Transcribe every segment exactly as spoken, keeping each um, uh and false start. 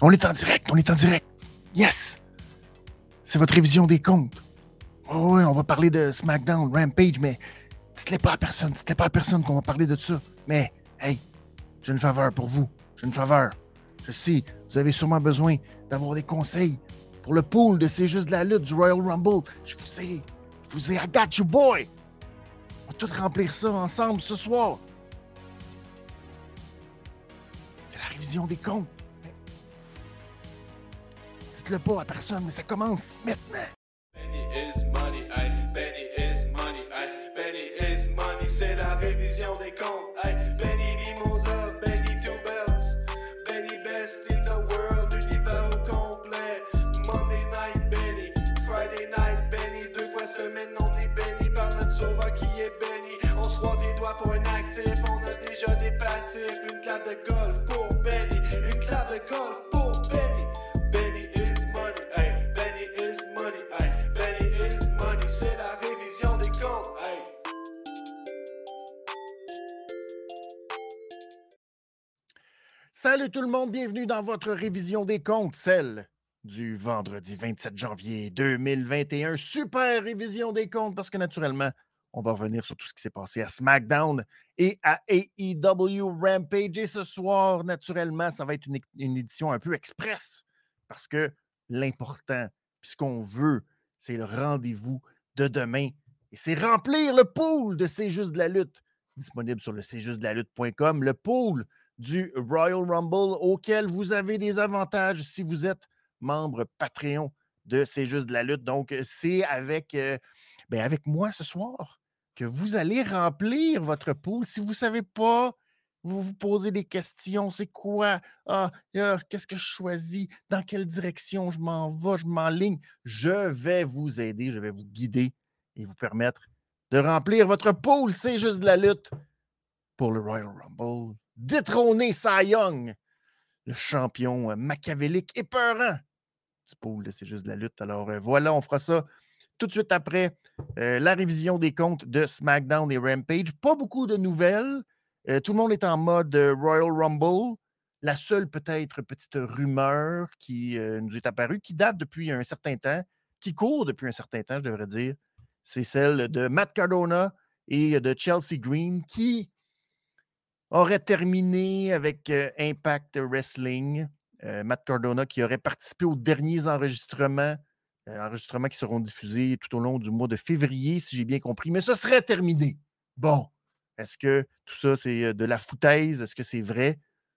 On est en direct, on est en direct. Yes! C'est votre révision des comptes. Oh oui, on va parler de SmackDown, Rampage, mais dites-le pas à personne, dites-le pas à personne qu'on va parler de ça. Mais, hey, j'ai une faveur pour vous. J'ai une faveur. Je sais, vous avez sûrement besoin d'avoir des conseils pour le pool de C'est juste de la lutte du Royal Rumble. Je vous ai, je vous ai, I got you, boy! On va tout remplir ça ensemble ce soir. C'est la révision des comptes. Dites-le pas à personne, mais ça commence maintenant. Benny is money, aïe. Benny is money, aïe. Benny is money, c'est la révision des comptes, aïe. Benny Mimosa, Benny Two Belts. Benny best in the world, l'univers au complet. Monday night Benny, Friday night Benny. Deux fois semaine, on est béni par notre sauveur qui est béni. On se croise les doigts pour un actif, on a déjà des passifs. Une clave de golf pour Benny, une clave de golf pour Benny. Benny is money, aïe. Benny is money, aïe. Benny is money, c'est la révision des comptes, aïe. Salut tout le monde, bienvenue dans votre révision des comptes, celle du vendredi vingt-sept janvier deux mille vingt et un. Super révision des comptes parce que naturellement, on va revenir sur tout ce qui s'est passé à SmackDown et à A E W Rampage. Et ce soir, naturellement, ça va être une, une édition un peu express parce que l'important, puis ce qu'on veut, c'est le rendez-vous de demain. Et c'est remplir le pool de C'est juste de la lutte, disponible sur le c'est juste de la lutte point com, le pool du Royal Rumble auquel vous avez des avantages si vous êtes membre Patreon de C'est juste de la lutte. Donc, c'est avec, euh, ben avec moi ce soir que vous allez remplir votre pool. Si vous ne savez pas, vous vous posez des questions. C'est quoi? Ah, ah, qu'est-ce que je choisis? Dans quelle direction je m'en vais? Je m'enligne. Je vais vous aider, je vais vous guider et vous permettre de remplir votre pool. C'est juste de la lutte pour le Royal Rumble. Détrôner Cy Young, le champion machiavélique épeurant du pool de C'est juste de la lutte. Alors euh, voilà, on fera ça tout de suite après euh, la révision des comptes de SmackDown et Rampage. Pas beaucoup de nouvelles. Euh, tout le monde est en mode euh, Royal Rumble. La seule peut-être petite rumeur qui euh, nous est apparue, qui date depuis un certain temps, qui court depuis un certain temps, je devrais dire, c'est celle de Matt Cardona et de Chelsea Green qui aurait terminé avec euh, Impact Wrestling. Euh, Matt Cardona qui aurait participé aux derniers enregistrements, euh, enregistrements qui seront diffusés tout au long du mois de février, si j'ai bien compris. Mais ce serait terminé. Bon, est-ce que tout ça, c'est de la foutaise? Est-ce que c'est vrai?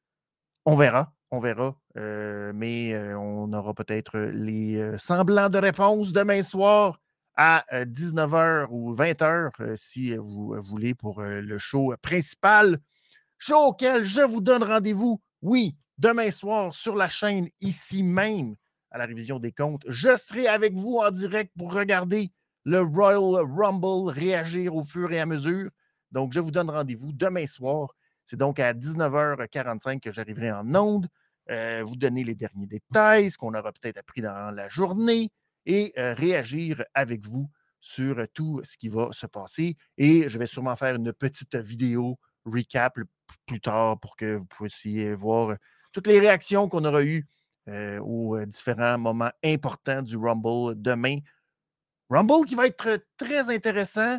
On verra, on verra. Euh, mais euh, on aura peut-être les euh, semblants de réponse demain soir à euh, dix-neuf heures ou vingt heures, euh, si vous euh, voulez, pour euh, le show principal. Show auquel je vous donne rendez-vous, oui, demain soir sur la chaîne, ici même, à la révision des comptes. Je serai avec vous en direct pour regarder le Royal Rumble réagir au fur et à mesure. Donc, je vous donne rendez-vous demain soir. C'est donc à dix-neuf heures quarante-cinq que j'arriverai en ondes. Euh, vous donner les derniers détails, ce qu'on aura peut-être appris dans la journée et euh, réagir avec vous sur tout ce qui va se passer. Et je vais sûrement faire une petite vidéo recap plus tard pour que vous puissiez voir toutes les réactions qu'on aura eues euh, aux différents moments importants du Rumble demain. Rumble qui va être très intéressant.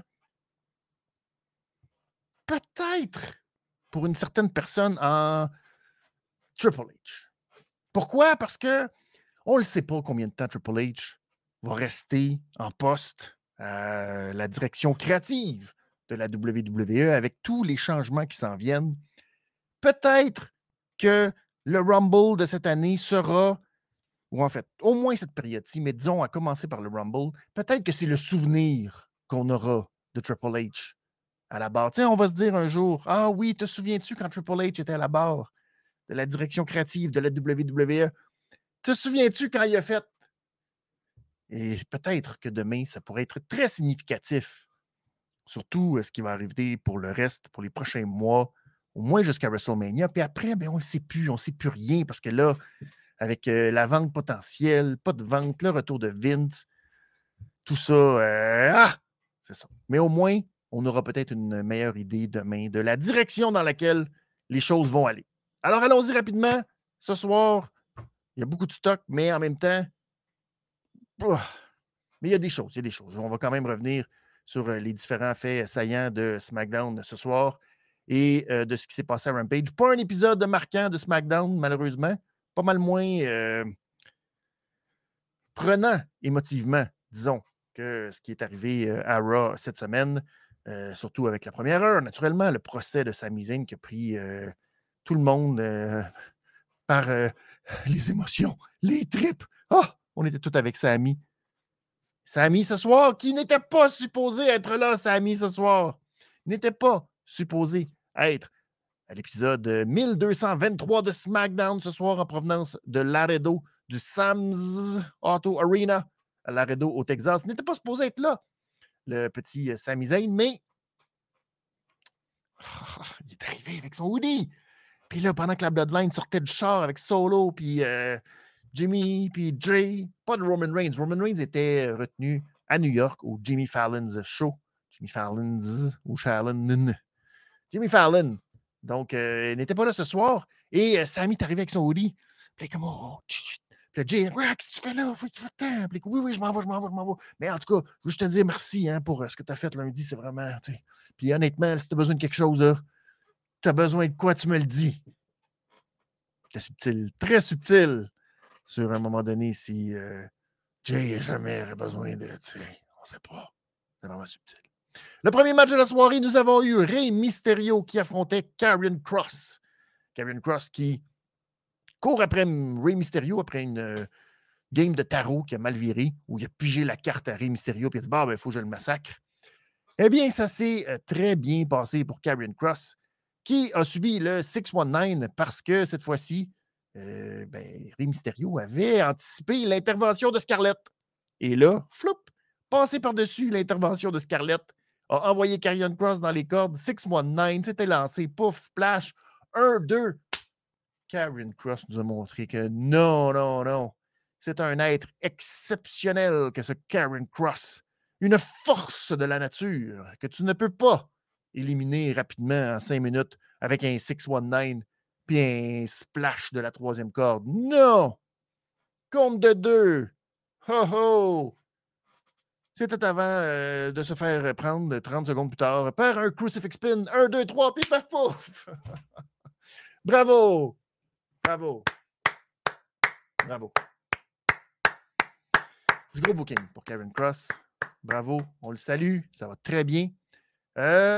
Peut-être pour une certaine personne en Triple H. Pourquoi? Parce que on ne le sait pas combien de temps Triple H va rester en poste à la direction créative de la W W E avec tous les changements qui s'en viennent. Peut-être que le Rumble de cette année sera, ou en fait, au moins cette période-ci, mais disons à commencer par le Rumble, peut-être que c'est le souvenir qu'on aura de Triple H à la barre. Tu sais, on va se dire un jour, ah oui, te souviens-tu quand Triple H était à la barre de la direction créative de la W W E? Te souviens-tu quand il a fait? Et peut-être que demain, ça pourrait être très significatif, surtout ce qui va arriver pour le reste, pour les prochains mois, au moins jusqu'à WrestleMania. Puis après, ben, on ne sait plus, on ne sait plus rien parce que là, avec euh, la vente potentielle, pas de vente, le retour de Vince, tout ça, euh, ah, c'est ça. Mais au moins, on aura peut-être une meilleure idée demain de la direction dans laquelle les choses vont aller. Alors, allons-y rapidement. Ce soir, Il y a beaucoup de stock, mais en même temps, oh, mais il y a des choses, il y a des choses. On va quand même revenir sur euh, les différents faits saillants de SmackDown ce soir et euh, de ce qui s'est passé à Rampage. Pas un épisode marquant de SmackDown, malheureusement. Pas mal moins euh, prenant émotivement, disons, que ce qui est arrivé euh, à Raw cette semaine, euh, surtout avec la première heure. Naturellement, le procès de Sami Zayn qui a pris euh, tout le monde euh, par euh, les émotions, les tripes. Ah! On était tous avec Sami. Sami ce soir, qui n'était pas supposé être là, Sami ce soir. N'était pas supposé être à l'épisode mille deux cent vingt-trois de SmackDown ce soir en provenance de Laredo, du Sam's Auto Arena à Laredo au Texas. N'était pas supposé être là, le petit Sami Zayn, mais oh, il est arrivé avec son hoodie. Puis là, pendant que la Bloodline sortait du char avec Solo, puis euh, Jimmy, puis Jay, pas de Roman Reigns. Roman Reigns était retenu à New York au Jimmy Fallon's Show. Jimmy Fallon's ou Fallon. Jimmy Fallon. Donc, euh, il n'était pas là ce soir. Et euh, Sami est arrivé avec son hoodie. Puis comme, oh, tch, tch. Puis là, Jay, ouais, qu'est-ce que tu fais là? Faut que tu fasses temps. Puis oui, oui, je m'en vais, je m'en vais, je m'en vais. Mais en tout cas, je veux juste te dire merci hein, pour ce que tu as fait lundi. C'est vraiment, tu sais. Puis honnêtement, si tu as besoin de quelque chose, là, tu as besoin de quoi, tu me le dis. C'est subtil, très subtil. Sur un moment donné, si euh, Jay n'a jamais besoin de, tu sais, on ne sait pas. C'est vraiment subtil. Le premier match de la soirée, nous avons eu Rey Mysterio qui affrontait Karrion Kross. Karrion Kross qui court après Rey Mysterio après une euh, game de tarot qui a mal viré, où il a pigé la carte à Rey Mysterio et il a dit bah, ben, il faut que je le massacre. Eh bien, ça s'est euh, très bien passé pour Karrion Kross, qui a subi le six cent dix-neuf parce que cette fois-ci, euh, ben, Rey Mysterio avait anticipé l'intervention de Scarlett. Et là, floup, passé par-dessus l'intervention de Scarlett, a envoyé Karrion Kross dans les cordes. six cent dix-neuf, c'était lancé, pouf, splash, un, deux. Karrion Kross nous a montré que non, non, non. C'est un être exceptionnel que ce Karrion Kross. Une force de la nature que tu ne peux pas éliminer rapidement en cinq minutes avec un six cent dix-neuf puis un splash de la troisième corde. Non! Compte de deux. Ho ho! C'était avant euh, de se faire prendre trente secondes plus tard par un crucifix spin. un, deux, trois, puis paf pouf! Bravo! Bravo! Bravo! Du gros booking pour Karrion Kross. Bravo, on le salue, ça va très bien. Euh...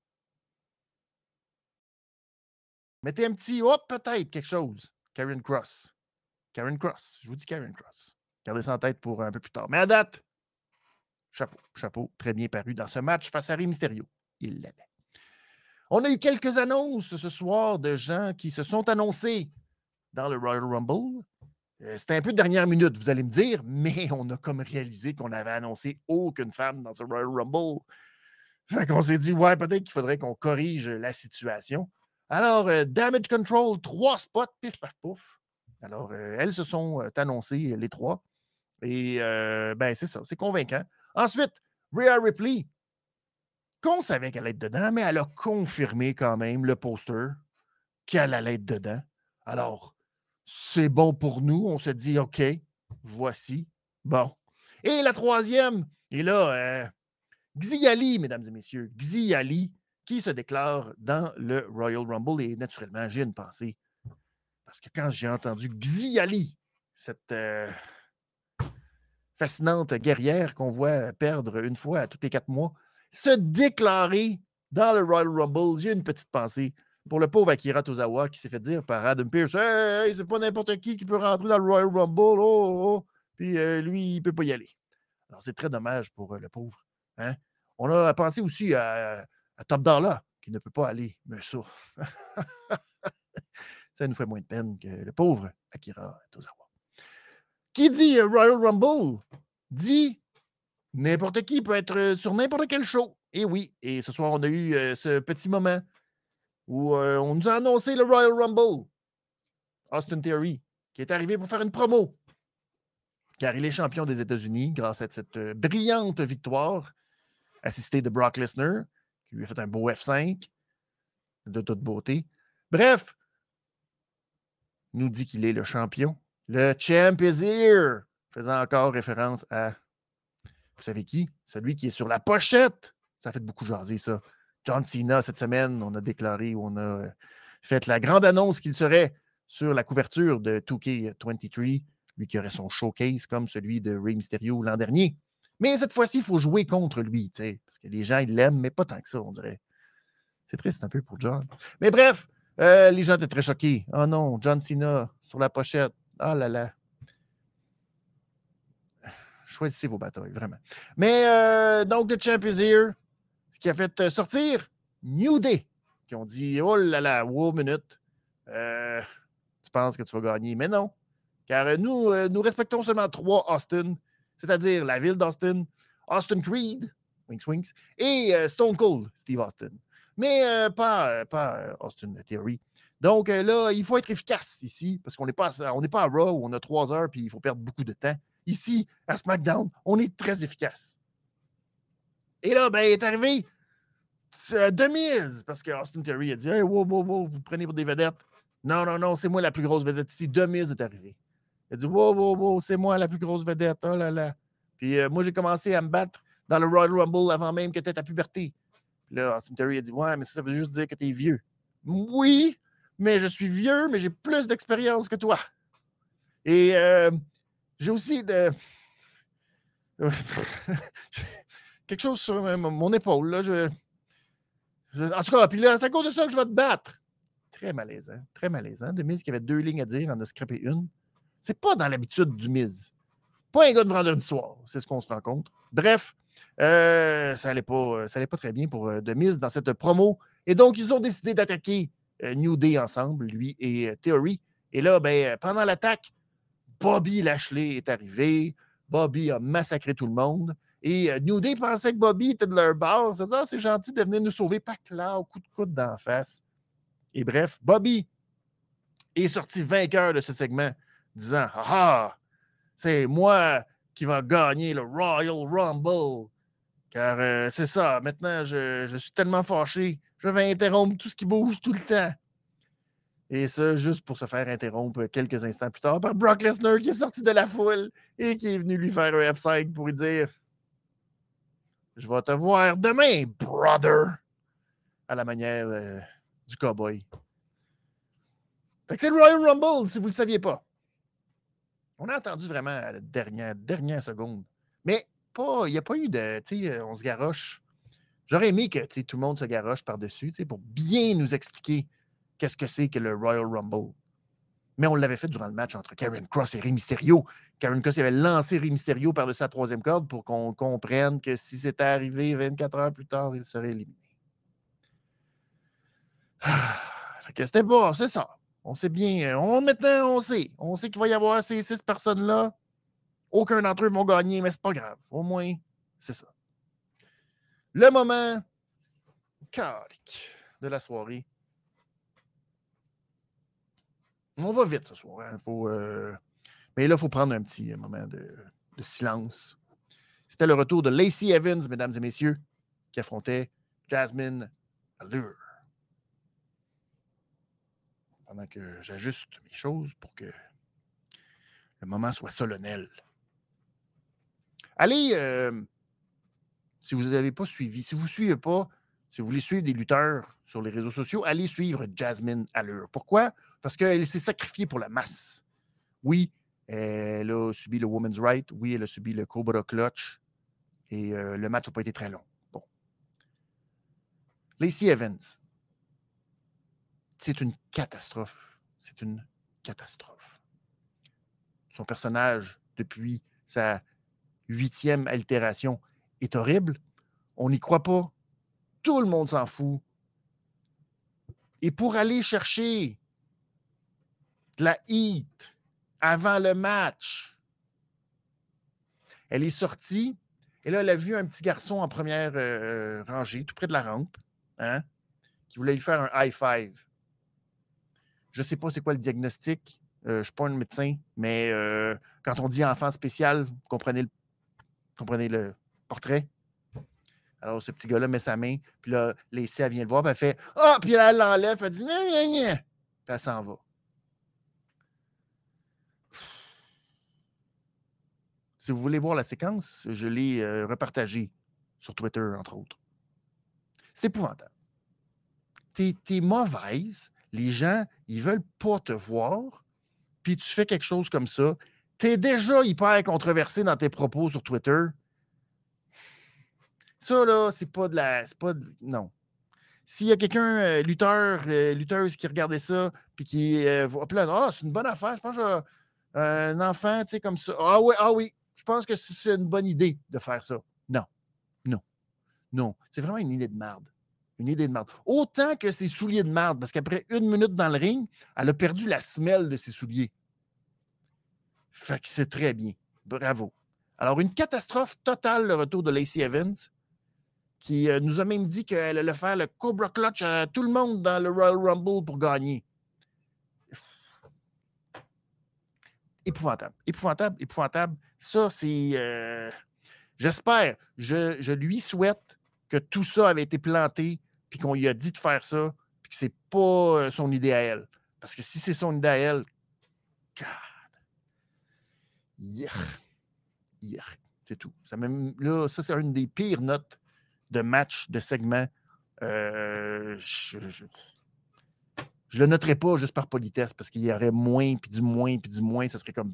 Mettez un petit, hop, peut-être quelque chose. Karrion Kross. Karrion Kross, je vous dis Karrion Kross. Gardez ça en tête pour un peu plus tard. Mais à date, chapeau, chapeau, très bien paru dans ce match face à Rey Mysterio. Il l'avait. On a eu quelques annonces ce soir de gens qui se sont annoncés dans le Royal Rumble. C'était un peu de dernière minute, vous allez me dire, mais on a comme réalisé qu'on n'avait annoncé aucune femme dans ce Royal Rumble. Fait qu'on s'est dit, ouais, peut-être qu'il faudrait qu'on corrige la situation. Alors, euh, Damage Control, trois spots, pif, paf, pouf. Alors, euh, elles se sont euh, annoncées, les trois. Et, euh, ben, c'est ça, c'est convaincant. Ensuite, Rhea Ripley, qu'on savait qu'elle allait être dedans, mais elle a confirmé quand même le poster qu'elle allait être dedans. Alors, c'est bon pour nous. On se dit, OK, voici. Bon. Et la troisième, et là, euh, Xiali, mesdames et messieurs, Xiali, qui se déclare dans le Royal Rumble. Et naturellement, j'ai une pensée. Parce que quand j'ai entendu Xiali, cette euh, fascinante guerrière qu'on voit perdre une fois à tous les quatre mois, se déclarer dans le Royal Rumble, j'ai une petite pensée pour le pauvre Akira Tozawa qui s'est fait dire par Adam Pearce, hey, hey, c'est pas n'importe qui qui peut rentrer dans le Royal Rumble, oh, oh, oh. Puis euh, lui, il ne peut pas y aller. Alors, c'est très dommage pour euh, le pauvre. Hein? On a pensé aussi à, à Top Dollar, qui ne peut pas aller, mais ça, ça nous fait moins de peine que le pauvre Akira Tozawa. Qui dit euh, Royal Rumble dit n'importe qui peut être sur n'importe quel show. Et oui, et ce soir, on a eu euh, ce petit moment où euh, on nous a annoncé le Royal Rumble. Austin Theory, qui est arrivé pour faire une promo. Car il est champion des États-Unis grâce à cette euh, brillante victoire, assistée de Brock Lesnar, qui lui a fait un beau F cinq de toute beauté. Bref, nous dit qu'il est le champion, Le champ is here! Faisant encore référence à, vous savez qui? Celui qui est sur la pochette. Ça a fait beaucoup jaser, ça. John Cena, cette semaine, on a déclaré, on a fait la grande annonce qu'il serait sur la couverture de deux K vingt-trois, lui qui aurait son showcase comme celui de Rey Mysterio l'an dernier. Mais cette fois-ci, il faut jouer contre lui, parce que les gens, ils l'aiment, mais pas tant que ça, on dirait. C'est triste un peu pour John. Mais bref, euh, les gens étaient très choqués. Oh non, John Cena sur la pochette. Oh là là. Choisissez vos batailles, vraiment. Mais euh, donc, The Champ is here, ce qui a fait sortir New Day, qui ont dit, oh là là, wow, minute, euh, tu penses que tu vas gagner, mais non, car nous, euh, nous respectons seulement trois Austin, c'est-à-dire la ville d'Austin, Austin Creed, Winks Winks, et euh, Stone Cold, Steve Austin, mais euh, pas, pas Austin Theory. Donc euh, là, il faut être efficace ici, parce qu'on n'est pas, on n'est pas à Raw où on a trois heures puis il faut perdre beaucoup de temps. Ici, à SmackDown, on est très efficace. Et là, ben, il est arrivé euh, de mise, parce que Austin Theory a dit hey, wow, wow, wow, vous prenez pour des vedettes. Non, non, non, c'est moi la plus grosse vedette ici. De mise est arrivé. Il a dit wow, wow, wow, c'est moi la plus grosse vedette. Oh là là. Puis euh, moi, j'ai commencé à me battre dans le Royal Rumble avant même que tu aies ta puberté. Puis là, Austin Theory a dit ouais, mais ça veut juste dire que tu es vieux. Oui, mais je suis vieux, mais j'ai plus d'expérience que toi. Et euh, j'ai aussi de. quelque chose sur mon épaule. Là. Je... Je... En tout cas, puis là, c'est à cause de ça que je vais te battre. Très malaisant. Très malaisant. De Miz qui avait deux lignes à dire, en a scrappé une. C'est pas dans l'habitude du Miz. Pas un gars de vendredi soir. C'est ce qu'on se rend compte. Bref, euh, ça n'allait pas, ça allait pas très bien pour euh, The Miz dans cette promo. Et donc, ils ont décidé d'attaquer euh, New Day ensemble, lui et euh, Theory. Et là, ben, pendant l'attaque, Bobby Lashley est arrivé. Bobby a massacré tout le monde. Et euh, New Day pensait que Bobby était de leur bord. C'est-à-dire, c'est gentil de venir nous sauver. Pas clair, coup de coude d'en face. Et bref, Bobby est sorti vainqueur de ce segment, disant « Ah, c'est moi qui va gagner le Royal Rumble. Car euh, c'est ça, maintenant, je, je suis tellement fâché. Je vais interrompre tout ce qui bouge tout le temps. » Et ça, juste pour se faire interrompre quelques instants plus tard par Brock Lesnar qui est sorti de la foule et qui est venu lui faire un F cinq pour lui dire « Je vais te voir demain, brother! » à la manière euh, du cowboy. Fait que c'est le Royal Rumble, si vous ne le saviez pas. On a entendu vraiment à la dernière, dernière seconde. Mais pas, il n'y a pas eu de, tu sais, on se garoche. J'aurais aimé que tout le monde se garoche par-dessus pour bien nous expliquer qu'est-ce que c'est que le Royal Rumble. Mais on l'avait fait durant le match entre Karrion Kross et Rey Mysterio. Karrion Kross avait lancé Rey Mysterio par-dessus sa troisième corde pour qu'on comprenne que si c'était arrivé vingt-quatre heures plus tard, il serait éliminé. Fait que c'était bon, c'est ça. On sait bien. On, maintenant, on sait. On sait qu'il va y avoir ces six personnes-là. Aucun d'entre eux vont gagner, mais c'est pas grave. Au moins, c'est ça. Le moment carique de la soirée. On va vite ce soir. Hein. Faut, euh... Mais là, il faut prendre un petit moment de, de silence. C'était le retour de Lacey Evans, mesdames et messieurs, qui affrontait Jasmine Allure. Pendant que j'ajuste mes choses pour que le moment soit solennel. Allez, euh, si vous n'avez pas suivi, si vous ne suivez pas, si vous voulez suivre des lutteurs sur les réseaux sociaux, allez suivre Jasmine Allure. Pourquoi? Parce qu'elle s'est sacrifiée pour la masse. Oui, elle a subi le Women's Right. Oui, elle a subi le Cobra Clutch. Et euh, le match n'a pas été très long. Bon. Lacey Evans. C'est une catastrophe. C'est une catastrophe. Son personnage, depuis sa huitième altération, est horrible. On n'y croit pas. Tout le monde s'en fout. Et pour aller chercher de la heat avant le match, elle est sortie et là, elle a vu un petit garçon en première euh, rangée, tout près de la rampe, hein, qui voulait lui faire un high five. Je ne sais pas c'est quoi le diagnostic. Euh, je ne suis pas un médecin, mais euh, quand on dit enfant spécial, vous comprenez le, comprenez le portrait? Alors, ce petit gars-là met sa main, puis là, Lacey, elle vient le voir, puis elle fait « Ah! » Puis là, elle l'enlève, elle dit « Gna, gna, gna. » Puis elle s'en va. Si vous voulez voir la séquence, je l'ai euh, repartagée sur Twitter, entre autres. C'est épouvantable. T'es, t'es mauvaise. Les gens, ils veulent pas te voir. Puis tu fais quelque chose comme ça. T'es déjà hyper controversé dans tes propos sur Twitter. Ça, là, c'est pas de la... C'est pas de, non. S'il y a quelqu'un, euh, lutteur, euh, lutteuse qui regardait ça, puis qui euh, voit, puis là, ah, c'est une bonne affaire, je pense que euh, un enfant, tu sais, comme ça. Ah oui, ah oui, je pense que c'est une bonne idée de faire ça. Non, non, non. C'est vraiment une idée de merde. Une idée de merde. Autant que ses souliers de merde, parce qu'après une minute dans le ring, elle a perdu la semelle de ses souliers. Fait que c'est très bien. Bravo. Alors, une catastrophe totale, le retour de Lacey Evans, qui euh, nous a même dit qu'elle allait faire le Cobra Clutch à tout le monde dans le Royal Rumble pour gagner. Épouvantable, épouvantable, épouvantable. Ça, c'est... Euh, j'espère, je, je lui souhaite que tout ça avait été planté, puis qu'on lui a dit de faire ça, puis que c'est pas euh, son idée à elle. Parce que si c'est son idée à elle, God, yeah, yeah, c'est tout. Ça, même, là, ça, c'est une des pires notes de match, de segment. Euh, je, je, je le noterai pas juste par politesse, parce qu'il y aurait moins, puis du moins, puis du moins, ça serait comme...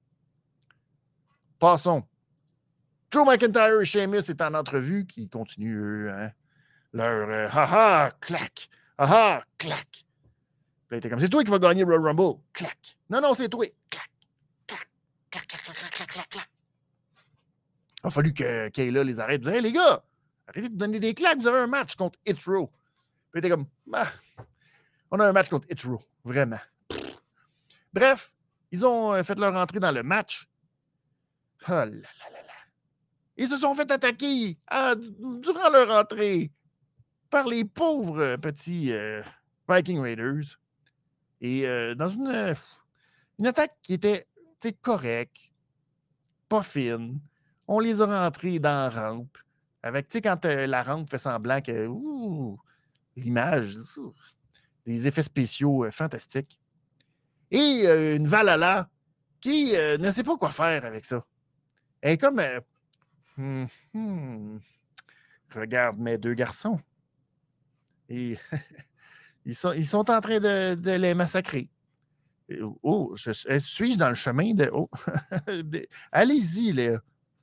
Passons. Drew McIntyre et Sheamus est en entrevue, qui continuent, eux, hein, leur euh, haha, clac, haha, clac. Puis là, il était comme, c'est toi qui vas gagner Royal Rumble. Clac. Non, non, c'est toi. Clac, clac, clac, clac, clac, clac, clac, clac. Il a fallu que Kayla les arrête. Hey, les gars, arrêtez de donner des claques, vous avez un match contre Hit Row. Puis il était comme, ah, on a un match contre Hit Row. Vraiment. Bref, ils ont fait leur entrée dans le match. Oh là là là là. Ils se sont fait attaquer à, durant leur entrée par les pauvres petits euh, Viking Raiders. Et euh, dans une, une attaque qui était correcte, pas fine, on les a rentrés dans la rampe. Avec, tu sais, quand euh, la rampe fait semblant que ouh, l'image, ouh, des effets spéciaux euh, fantastiques. Et euh, une Valhalla qui euh, ne sait pas quoi faire avec ça. Elle est comme... Euh, hmm, hmm, regarde mes deux garçons. Et ils, sont, ils sont en train de, de les massacrer. Oh, je, suis-je dans le chemin de... Oh. Allez-y, là.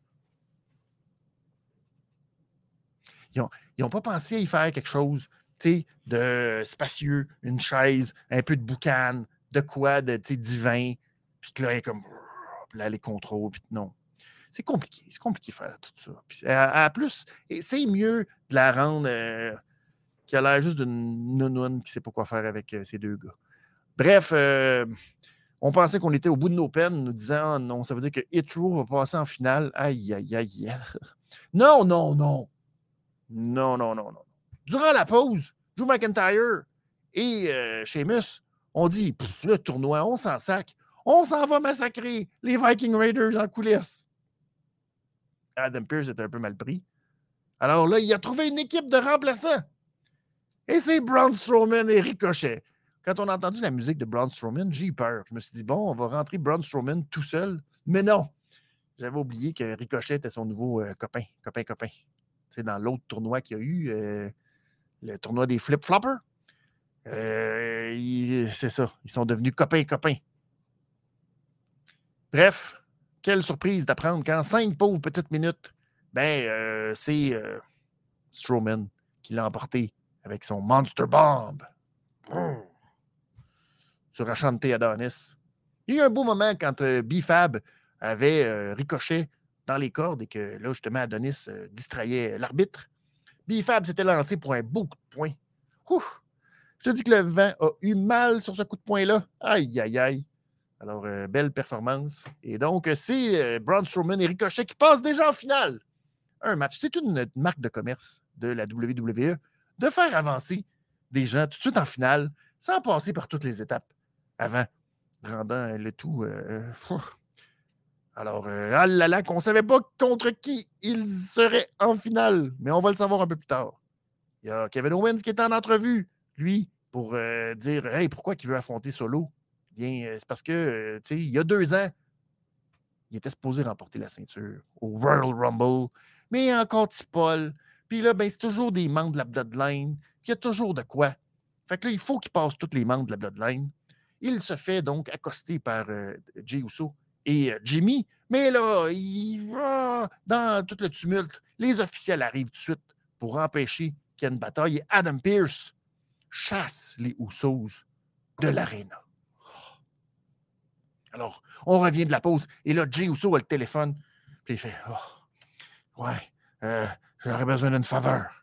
Ils n'ont ils ont pas pensé à y faire quelque chose, tu sais, de spacieux, une chaise, un peu de boucan, de quoi, de divin, puis que là, elle est comme... Puis là, les contrôles, puis non. C'est compliqué, c'est compliqué de faire tout ça. Puis, à, à plus, c'est mieux de la rendre euh, qui a l'air juste d'une nounoune qui ne sait pas quoi faire avec euh, ces deux gars. Bref, euh, on pensait qu'on était au bout de nos peines, nous disant oh, non, ça veut dire que Hit Row va passer en finale. Aïe, aïe, aïe. Non, non, non. Non, non, non, non. Durant la pause, Drew McIntyre et euh, Sheamus ont dit le tournoi, on s'en sac. On s'en va massacrer les Viking Raiders en coulisses. Adam Pearce était un peu mal pris. Alors là, il a trouvé une équipe de remplaçants. Et c'est Braun Strowman et Ricochet. Quand on a entendu la musique de Braun Strowman, j'ai eu peur. Je me suis dit, bon, on va rentrer Braun Strowman tout seul. Mais non. J'avais oublié que Ricochet était son nouveau euh, copain, copain, copain. C'est dans l'autre tournoi qu'il y a eu, euh, le tournoi des flip-floppers. Euh, c'est ça. Ils sont devenus copains, copains. Bref, quelle surprise d'apprendre qu'en cinq pauvres petites minutes, ben, euh, c'est euh, Strowman qui l'a emporté avec son Monster Bomb mmh. sur Ashante Adonis. Il y a eu un beau moment quand euh, B-Fab avait euh, Ricochet dans les cordes et que là, justement, Adonis euh, distrayait l'arbitre. B-Fab s'était lancé pour un beau coup de poing. Ouf! Je te dis que le vent a eu mal sur ce coup de poing-là. Aïe, aïe, aïe. Alors, euh, belle performance. Et donc, c'est euh, Braun Strowman et Ricochet qui passent déjà en finale. Un match. C'est une, une marque de commerce de la W W E de faire avancer des gens tout de suite en finale sans passer par toutes les étapes avant, rendant le tout... Euh, Alors, euh, ah là là, qu'on ne savait pas contre qui ils seraient en finale, mais on va le savoir un peu plus tard. Il y a Kevin Owens qui est en entrevue, lui, pour euh, dire « Hey, pourquoi il veut affronter Solo? » Bien, c'est parce que, euh, tu sais, il y a deux ans, il était supposé remporter la ceinture au Royal Rumble, mais encore petit Paul. Puis là, ben, c'est toujours des membres de la Bloodline. Puis il y a toujours de quoi. Fait que là, il faut qu'il passe tous les membres de la Bloodline. Il se fait donc accoster par euh, Jey Uso et euh, Jimmy. Mais là, il va dans tout le tumulte. Les officiels arrivent tout de suite pour empêcher qu'il y ait une bataille. Et Adam Pearce chasse les Usos de l'aréna. Alors, on revient de la pause. Et là, Jey Uso a le téléphone. Puis il fait oh, ouais, euh, j'aurais besoin d'une faveur.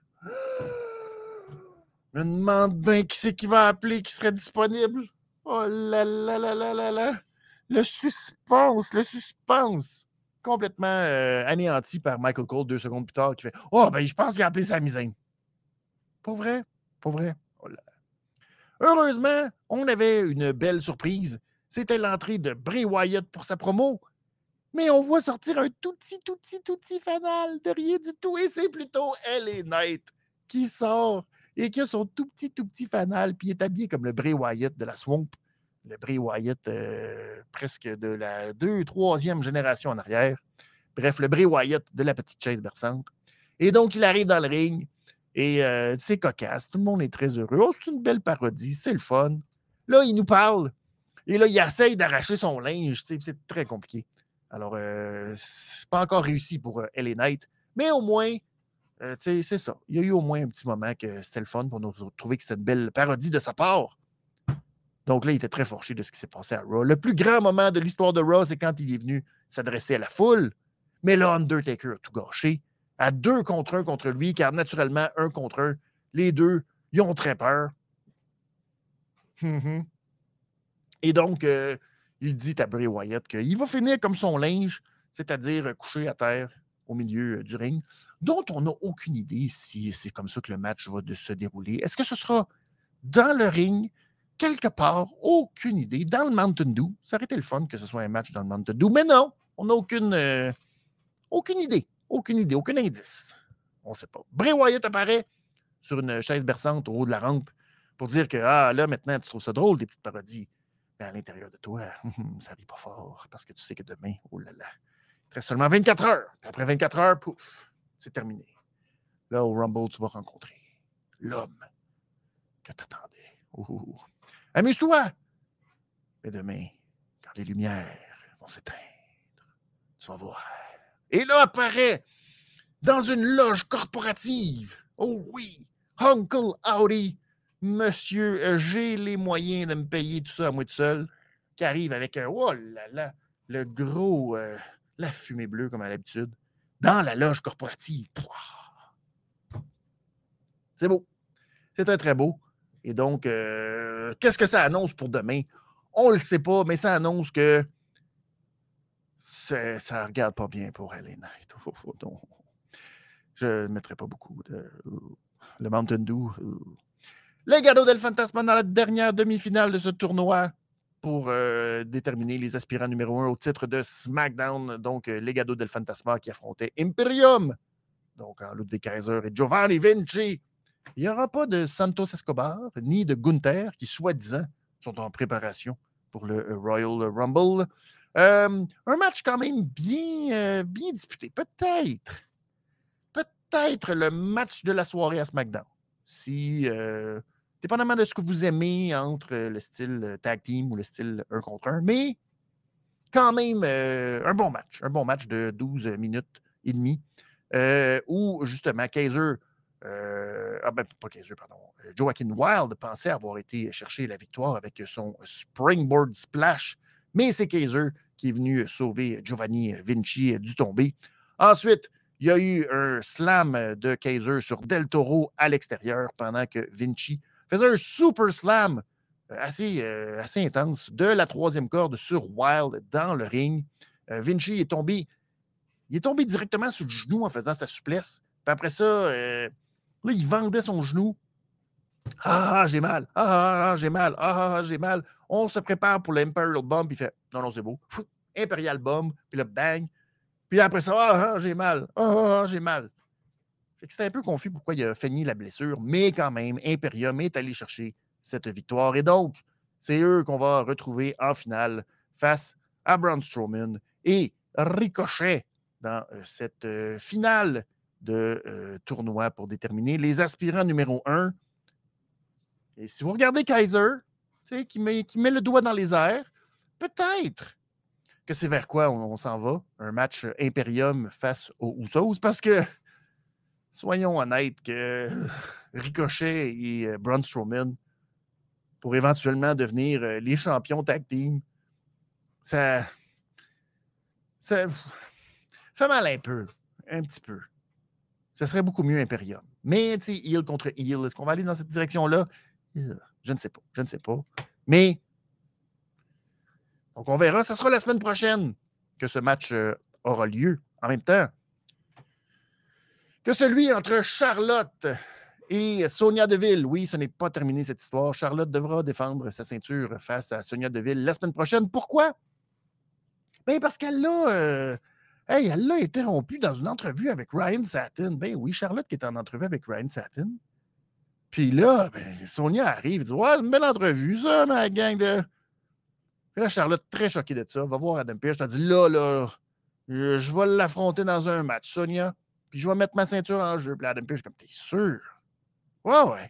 Me demande bien qui c'est qui va appeler, qui serait disponible. Oh là là là là là là. Le suspense, le suspense. Complètement euh, anéanti par Michael Cole deux secondes plus tard qui fait oh, ben, je pense qu'il a appelé Sami Zayn. Pas vrai? Pas vrai? Oh là. Heureusement, on avait une belle surprise. C'était l'entrée de Bray Wyatt pour sa promo. Mais on voit sortir un tout petit, tout petit, tout petit fanal de rien du tout. Et c'est plutôt L A Knight qui sort et qui a son tout petit, tout petit fanal. Puis il est habillé comme le Bray Wyatt de la Swamp. Le Bray Wyatt euh, presque de la deux, troisième génération en arrière. Bref, le Bray Wyatt de la petite chaise berçante. Et donc, il arrive dans le ring. Et euh, c'est cocasse. Tout le monde est très heureux. Oh, c'est une belle parodie. C'est le fun. Là, il nous parle. Et là, il essaye d'arracher son linge. C'est très compliqué. Alors, euh, c'est pas encore réussi pour euh, L A Knight. Mais au moins, euh, c'est ça. Il y a eu au moins un petit moment que c'était le fun pour nous trouver que c'était une belle parodie de sa part. Donc là, il était très fâché de ce qui s'est passé à Raw. Le plus grand moment de l'histoire de Raw, c'est quand il est venu s'adresser à la foule. Mais là, Undertaker a tout gâché. À deux contre un contre lui, car naturellement, un contre un, les deux, ils ont très peur. Mm-hmm. Et donc, euh, il dit à Bray Wyatt qu'il va finir comme son linge, c'est-à-dire couché à terre au milieu du ring, dont on n'a aucune idée si c'est comme ça que le match va de se dérouler. Est-ce que ce sera dans le ring, quelque part? Aucune idée. Dans le Mountain Dew, ça aurait été le fun que ce soit un match dans le Mountain Dew, mais non, on n'a aucune, euh, aucune idée. Aucune idée, aucun indice. On ne sait pas. Bray Wyatt apparaît sur une chaise berçante au haut de la rampe pour dire que, ah, là, maintenant, tu trouves ça drôle, des petites parodies. Mais à l'intérieur de toi, ça rit pas fort parce que tu sais que demain, oh là là, il te reste seulement vingt-quatre heures. Puis après vingt-quatre heures, pouf, c'est terminé. Là, au Rumble, tu vas rencontrer l'homme que t'attendais. Oh, oh, oh. Amuse-toi! Mais demain, quand les lumières vont s'éteindre, tu vas voir. Et là apparaît dans une loge corporative. Oh oui, Uncle Howdy, monsieur, euh, j'ai les moyens de me payer tout ça à moi tout seul, qui arrive avec un, oh là là, le gros, euh, la fumée bleue comme à l'habitude, dans la loge corporative. Pouah. C'est beau. C'est très, très beau. Et donc, euh, qu'est-ce que ça annonce pour demain? On ne le sait pas, mais ça annonce que ça ne regarde pas bien pour L A Knight. Oh, oh, oh, je ne mettrai pas beaucoup de... Uh, le Mountain Dew. Uh. Legado del Fantasma dans la dernière demi-finale de ce tournoi pour euh, déterminer les aspirants numéro un au titre de SmackDown. Donc, euh, Legado del Fantasma qui affrontait Imperium. Donc, en Ludwig Kaiser et Giovanni Vinci. Il n'y aura pas de Santos Escobar ni de Gunther qui, soi-disant, sont en préparation pour le Royal Rumble. Euh, un match quand même bien, euh, bien disputé. Peut-être, peut-être le match de la soirée à SmackDown. Si, euh, dépendamment de ce que vous aimez entre le style tag team ou le style un contre un, mais quand même euh, un bon match. Un bon match de douze minutes et demie euh, où, justement, Kaiser... Euh, ah ben, pas Kaiser, pardon. Joaquin Wilde pensait avoir été chercher la victoire avec son Springboard Splash, mais c'est Kaiser qui est venu sauver Giovanni Vinci du tombé. Ensuite, il y a eu un slam de Kaiser sur Del Toro à l'extérieur pendant que Vinci faisait un super slam assez, euh, assez intense de la troisième corde sur Wilde dans le ring. Euh, Vinci est tombé, il est tombé directement sur le genou en faisant sa souplesse. Puis après ça, euh, là, il vendait son genou. Ah, ah j'ai mal. Ah, ah, ah j'ai mal. Ah, ah, j'ai mal. On se prépare pour l'Imperial Bomb. Puis il fait, non, non, c'est beau. Fou, Imperial Bomb. Puis là, bang. Puis après ça, ah, ah j'ai mal. Ah, ah, j'ai mal. C'était un peu confus pourquoi il a feigné la blessure. Mais quand même, Imperium est allé chercher cette victoire. Et donc, c'est eux qu'on va retrouver en finale face à Braun Strowman et Ricochet dans euh, cette euh, finale de euh, tournoi pour déterminer les aspirants numéro un. Et si vous regardez Kaiser, qui met, qui met le doigt dans les airs, peut-être que c'est vers quoi on, on s'en va. Un match Imperium face aux Usos, parce que, soyons honnêtes, que Ricochet et euh, Braun Strowman, pour éventuellement devenir euh, les champions tag team, ça, ça fait mal un peu, un petit peu. Ce serait beaucoup mieux Imperium. Mais, tu sais, heel contre heel, est-ce qu'on va aller dans cette direction-là? Je ne sais pas, je ne sais pas. Mais, donc on verra. Ça sera la semaine prochaine que ce match euh, aura lieu. En même temps que celui entre Charlotte et Sonia Deville. Oui, ce n'est pas terminé cette histoire. Charlotte devra défendre sa ceinture face à Sonia Deville la semaine prochaine. Pourquoi? Bien, parce qu'elle l'a... Euh, hey, elle l'a interrompu dans une entrevue avec Ryan Satin. Ben oui, Charlotte qui est en entrevue avec Ryan Satin. Puis là, ben, Sonia arrive et dit « Ouais, c'est une belle entrevue, ça, ma gang de... » Puis là, Charlotte, très choquée de ça, va voir Adam Pearce. Elle dit « Là, là, je, je vais l'affronter dans un match, Sonia. Puis je vais mettre ma ceinture en jeu. » Puis Adam Pearce, comme « T'es sûr? » Ouais, ouais.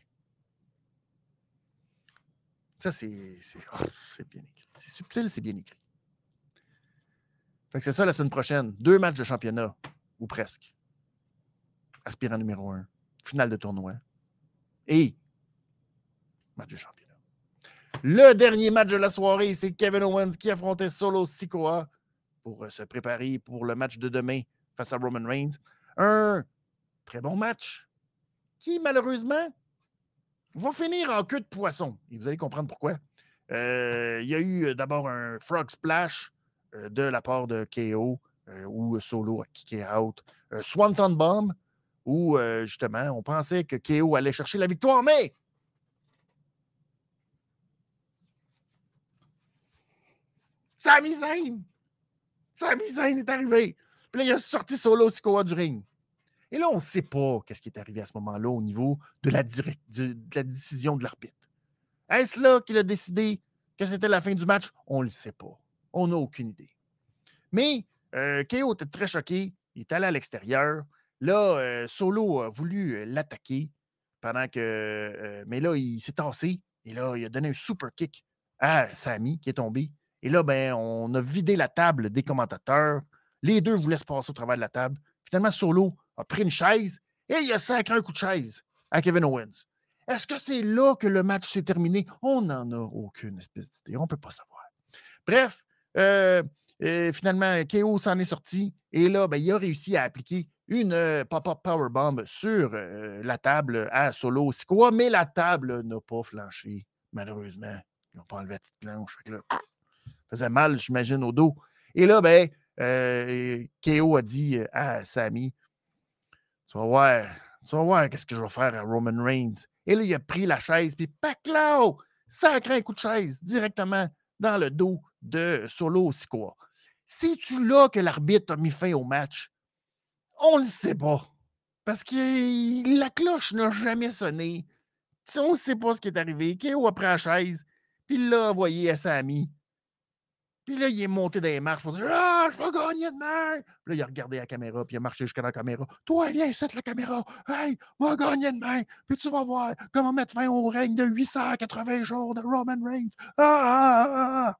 Ça, c'est... C'est, oh, c'est bien écrit. C'est subtil, c'est bien écrit. Fait que c'est ça la semaine prochaine. Deux matchs de championnat, ou presque. Aspirant numéro un. Finale de tournoi. Et match de championnat. Le dernier match de la soirée, c'est Kevin Owens qui affrontait Solo Sikoa pour se préparer pour le match de demain face à Roman Reigns. Un très bon match qui, malheureusement, va finir en queue de poisson. Et vous allez comprendre pourquoi. Euh, il y a eu d'abord un Frog Splash euh, de la part de K O euh, où Solo a kické out. Euh, Swanton Bomb où, euh, justement, on pensait que K O allait chercher la victoire, mais Sami Zayn! Sami Zayn est arrivé. Puis là, il a sorti Solo Sikoa du ring. Et là, on ne sait pas ce qui est arrivé à ce moment-là au niveau de la, direct, de, de la décision de l'arbitre. Est-ce là qu'il a décidé que c'était la fin du match? On ne le sait pas. On n'a aucune idée. Mais euh, K O était très choqué. Il est allé à l'extérieur. Là, euh, Solo a voulu euh, l'attaquer pendant que... Euh, mais là, il s'est tassé. Et là, il a donné un super kick à Sami qui est tombé. Et là, ben, on a vidé la table des commentateurs. Les deux voulaient se passer au travers de la table. Finalement, Solo a pris une chaise et il a sacré un coup de chaise à Kevin Owens. Est-ce que c'est là que le match s'est terminé? On n'en a aucune espèce d'idée. On ne peut pas savoir. Bref, euh, euh, finalement, K O s'en est sorti. Et là, ben, il a réussi à appliquer une euh, pop-up powerbomb sur euh, la table à Solo Sikoa, mais la table n'a pas flanché, malheureusement. Ils n'ont pas enlevé la petite planche. Fait que là, ça faisait mal, j'imagine, au dos. Et là, ben, euh, K O a dit à Sami, tu vas voir, tu vas voir qu'est-ce que je vais faire à Roman Reigns. Et là, il a pris la chaise, puis paclao, sacré un coup de chaise directement dans le dos de Solo Sikoa. C'est-tu là que l'arbitre a mis fin au match? On ne le sait pas. Parce que la cloche n'a jamais sonné. On ne sait pas ce qui est arrivé. K O a pris la chaise, puis il l'a envoyé à Sami. Puis là, il est monté dans les marches pour dire « Ah, je vais gagner demain! » Puis là, il a regardé la caméra, puis il a marché jusqu'à la caméra. « Toi, viens, cette la caméra! Hey, on va gagner demain! Puis tu vas voir comment mettre fin au règne de huit cent quatre-vingts jours de Roman Reigns! Ah, ah, ah, ah! »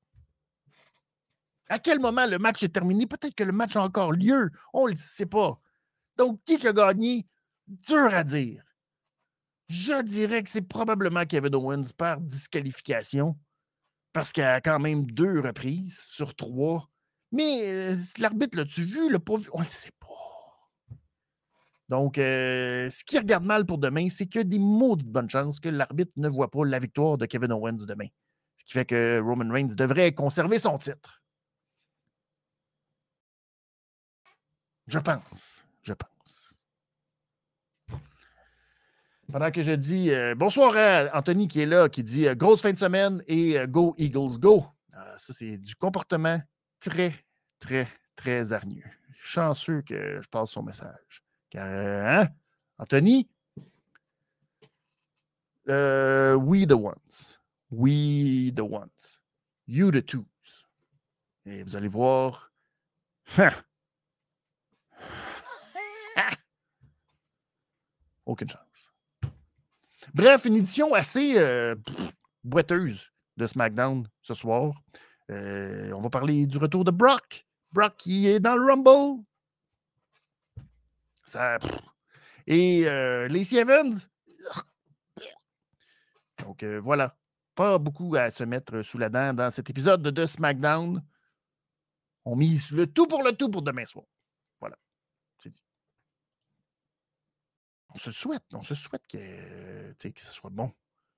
À quel moment le match est terminé? Peut-être que le match a encore lieu. On ne le sait pas. Donc, qui a gagné? Dur à dire. Je dirais que c'est probablement Kevin Owens par disqualification. Parce qu'il y a quand même deux reprises sur trois. Mais euh, l'arbitre, l'as-tu vu? L'a pas vu? On ne le sait pas. Donc, euh, ce qui regarde mal pour demain, c'est qu'il y a des maudites bonnes chances que l'arbitre ne voit pas la victoire de Kevin Owens demain. Ce qui fait que Roman Reigns devrait conserver son titre. Je pense. Je pense. Pendant que je dis euh, bonsoir à Anthony qui est là, qui dit euh, grosse fin de semaine et euh, go Eagles, go. Euh, ça, c'est du comportement très, très, très hargneux. Chanceux que je passe son message. Car, euh, hein? Anthony? Euh, we the ones. We the ones. You the twos. Et vous allez voir Aucune chance. Bref, une édition assez euh, pff, boiteuse de SmackDown ce soir. Euh, on va parler du retour de Brock. Brock qui est dans le Rumble. Ça, pff. Et euh, Lacey Evans. Donc euh, voilà. Pas beaucoup à se mettre sous la dent dans cet épisode de, de SmackDown. On mise le tout pour le tout pour demain soir. Voilà. C'est dit. On se souhaite, on se souhaite que, que ce soit bon.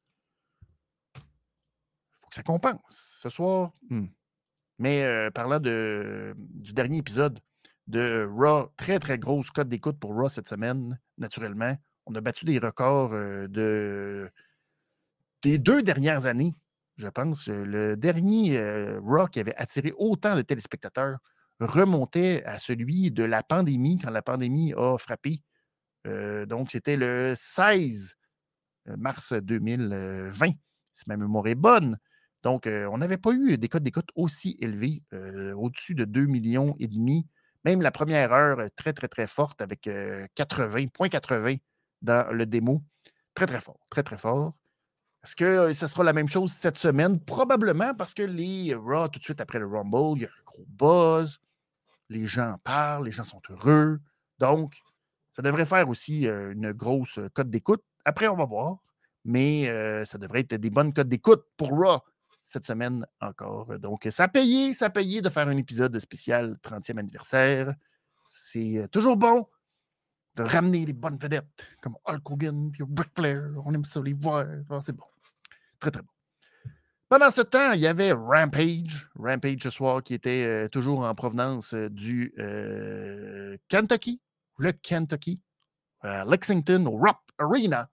Il faut que ça compense. Ce soir, hmm. Mais euh, parlant de, du dernier épisode de Raw, très, très grosse cote d'écoute pour Raw cette semaine, naturellement. On a battu des records euh, de, des deux dernières années, je pense. Le dernier euh, Raw qui avait attiré autant de téléspectateurs remontait à celui de la pandémie, quand la pandémie a frappé. Euh, donc, c'était le seize mars deux mille vingt, si ma mémoire est bonne. Donc, euh, on n'avait pas eu des codes d'écoute aussi élevés, euh, au-dessus de deux millions et demi. Même la première heure, très, très, très forte, avec euh, quatre-vingts, zéro virgule quatre-vingts dans le démo. Très, très fort, très, très fort. Est-ce que euh, ça sera la même chose cette semaine? Probablement, parce que les Raw, tout de suite après le Rumble, il y a un gros buzz. Les gens en parlent, les gens sont heureux. Donc, ça devrait faire aussi euh, une grosse cote d'écoute. Après, on va voir. Mais euh, ça devrait être des bonnes cotes d'écoute pour Raw cette semaine encore. Donc, ça a payé, ça a payé de faire un épisode spécial trentième anniversaire. C'est toujours bon de ramener les bonnes vedettes comme Hulk Hogan et Ric Flair. On aime ça les voir. Oh, c'est bon. Très, très bon. Pendant ce temps, il y avait Rampage. Rampage ce soir qui était euh, toujours en provenance euh, du euh, Kentucky. Le Kentucky. Euh, Lexington Rupp Arena.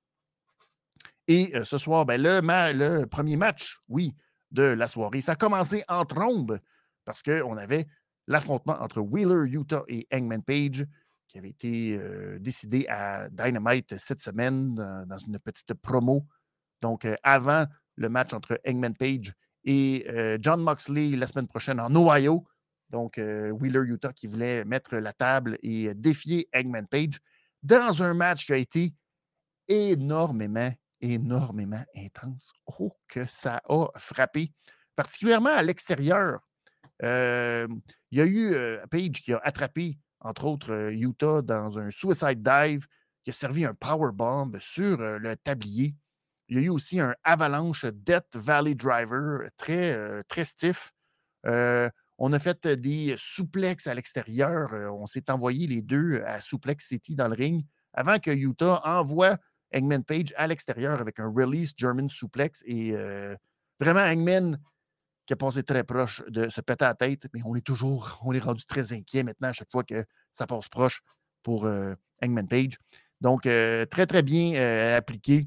Et euh, ce soir, ben, le, ma- le premier match, oui, de la soirée, ça a commencé en trombe parce qu'on avait l'affrontement entre Wheeler Yuta et Hangman Page qui avait été euh, décidé à Dynamite cette semaine dans, dans une petite promo. Donc, euh, avant le match entre Hangman Page et euh, John Moxley la semaine prochaine en Ohio. Donc, euh, Wheeler Yuta qui voulait mettre la table et défier Hangman Page dans un match qui a été énormément, énormément intense. Oh, que ça a frappé, particulièrement à l'extérieur. Euh, il y a eu euh, Page qui a attrapé, entre autres, euh, Yuta dans un suicide dive, qui a servi un powerbomb sur euh, le tablier. Il y a eu aussi un avalanche Death Valley Driver très, euh, très stiff. Euh, on a fait des souplexes à l'extérieur. Euh, on s'est envoyé les deux à Suplex City dans le ring avant que Yuta envoie Hangman Page à l'extérieur avec un release German suplex. Et euh, vraiment, Hangman qui a passé très proche de se péter la tête, mais on est toujours, on est rendu très inquiet maintenant à chaque fois que ça passe proche pour euh, Hangman Page. Donc, euh, très, très bien euh, appliqué.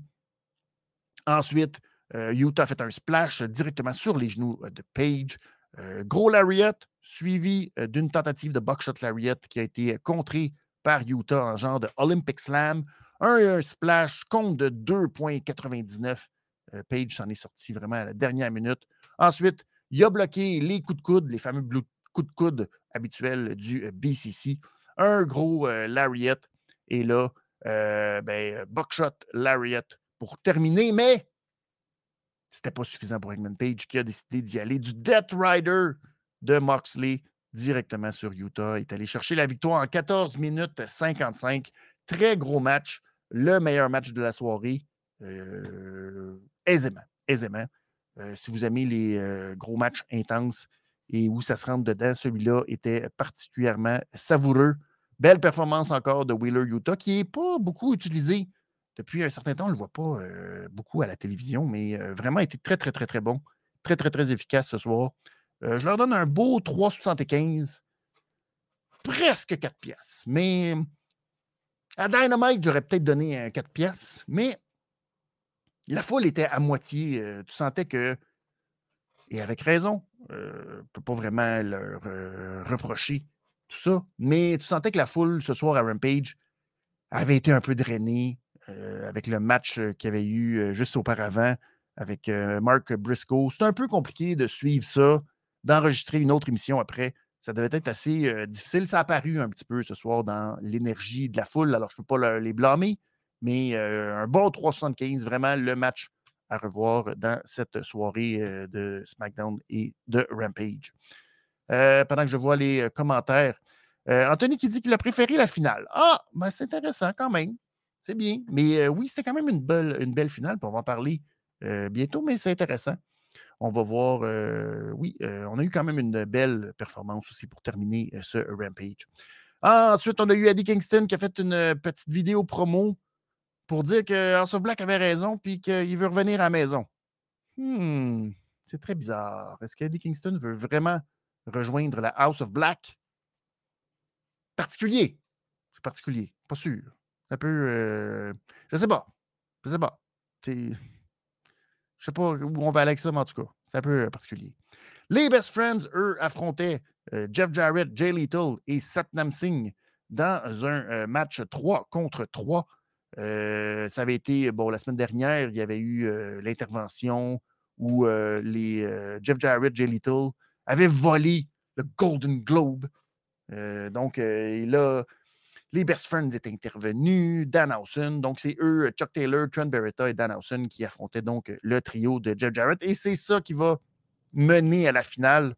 Ensuite, euh, Yuta a fait un splash directement sur les genoux de Page. Euh, gros lariat, suivi euh, d'une tentative de buckshot lariat qui a été contrée par Yuta en genre de Olympic Slam. Un, un splash compte de deux virgule quatre-vingt-dix-neuf. Euh, Page s'en est sorti vraiment à la dernière minute. Ensuite, il a bloqué les coups de coude, les fameux coups de coude habituels du B C C. Un gros euh, lariat. Et là, euh, ben, buckshot lariat pour terminer, mais c'était pas suffisant pour Hangman Page qui a décidé d'y aller. Du Death Rider de Moxley directement sur Yuta. Il est allé chercher la victoire en quatorze minutes cinquante-cinq. Très gros match. Le meilleur match de la soirée. Euh, aisément. Aisément. Euh, si vous aimez les euh, gros matchs intenses et où ça se rentre dedans, celui-là était particulièrement savoureux. Belle performance encore de Wheeler Yuta qui n'est pas beaucoup utilisé depuis un certain temps. On ne le voit pas euh, beaucoup à la télévision, mais euh, vraiment été très, très, très, très bon. Très, très, très efficace ce soir. Euh, je leur donne un beau trois virgule soixante-quinze. Presque quatre piastres. Mais à Dynamite, j'aurais peut-être donné un quatre piastres. Mais la foule était à moitié. Euh, tu sentais que, et avec raison, euh, on ne peut pas vraiment leur euh, reprocher tout ça, mais tu sentais que la foule ce soir à Rampage avait été un peu drainée euh, avec le match euh, qu'il y avait eu euh, juste auparavant avec euh, Mark Briscoe. C'est un peu compliqué de suivre ça, d'enregistrer une autre émission après ça devait être assez euh, difficile. Ça a apparu un petit peu ce soir dans l'énergie de la foule. Alors, je ne peux pas le, les blâmer, mais euh, un bon trois soixante-quinze, vraiment le match à revoir dans cette soirée euh, de SmackDown et de Rampage. Euh, pendant que je vois les euh, commentaires, euh, Anthony qui dit qu'il a préféré la finale. Ah, ben c'est intéressant quand même. C'est bien. Mais euh, oui, c'était quand même une belle, une belle finale. Puis on va en parler euh, bientôt, mais c'est intéressant. On va voir. Euh, oui, euh, on a eu quand même une belle performance aussi pour terminer euh, ce Rampage. Ah, ensuite, on a eu Eddie Kingston qui a fait une euh, petite vidéo promo pour dire que House of Black avait raison puis qu'il veut revenir à la maison. Hmm, c'est très bizarre. Est-ce qu'Eddie Kingston veut vraiment rejoindre la House of Black? Particulier. C'est particulier. Pas sûr. Un peu. Euh, je sais pas. Je sais pas. C'est. Je sais pas où on va aller avec ça, mais en tout cas, c'est un peu euh, particulier. Les Best Friends, eux, affrontaient euh, Jeff Jarrett, Jay Lethal et Satnam Singh dans un euh, match trois contre trois. Euh, ça avait été, bon, la semaine dernière, il y avait eu euh, l'intervention où euh, les euh, Jeff Jarrett, Jay Lethal avaient volé le Golden Globe. Euh, donc, euh, là, les Best Friends étaient intervenus, Danhausen. Donc, c'est eux, Chuck Taylor, Trent Beretta et Danhausen qui affrontaient donc le trio de Jeff Jarrett. Et c'est ça qui va mener à la finale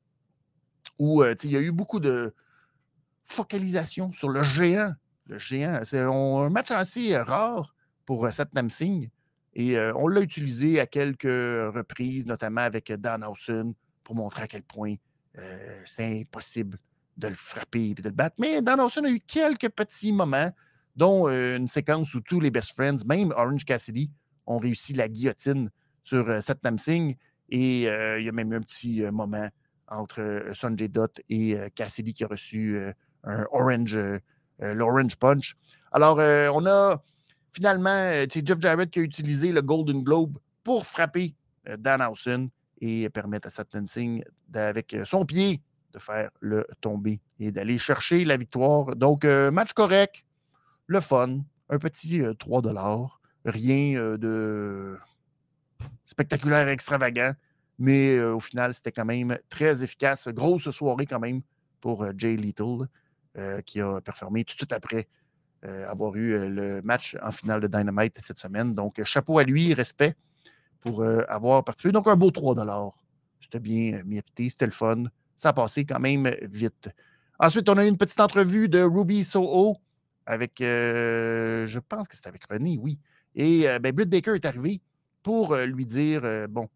où euh, il y a eu beaucoup de focalisation sur le géant. Le géant, c'est un match assez rare pour euh, Satnam Singh. Et euh, on l'a utilisé à quelques reprises, notamment avec Danhausen, pour montrer à quel point euh, c'était impossible de le frapper et de le battre. Mais Danhausen a eu quelques petits moments, dont euh, une séquence où tous les Best Friends, même Orange Cassidy, ont réussi la guillotine sur euh, Satnam Singh. Et euh, il y a même eu un petit euh, moment entre euh, Sonjay Dutt et euh, Cassidy qui a reçu euh, un orange, euh, euh, l'Orange Punch. Alors, euh, on a finalement, euh, c'est Jeff Jarrett qui a utilisé le Golden Globe pour frapper euh, Danhausen et permettre à Satnam Singh, avec euh, son pied, de faire le tomber et d'aller chercher la victoire. Donc, euh, match correct, le fun, un petit euh, trois dollars, rien euh, de spectaculaire, extravagant, mais euh, au final, c'était quand même très efficace. Grosse soirée quand même pour euh, Jay Lethal, euh, qui a performé tout de suite après euh, avoir eu euh, le match en finale de Dynamite cette semaine. Donc, euh, chapeau à lui, respect pour euh, avoir participé. Donc, un beau trois dollars. C'était bien euh, mérité, c'était le fun. Ça a passé quand même vite. Ensuite, on a eu une petite entrevue de Ruby Soho avec, euh, je pense que c'était avec René, oui. Et euh, ben, Britt Baker est arrivé pour euh, lui dire, euh, bon,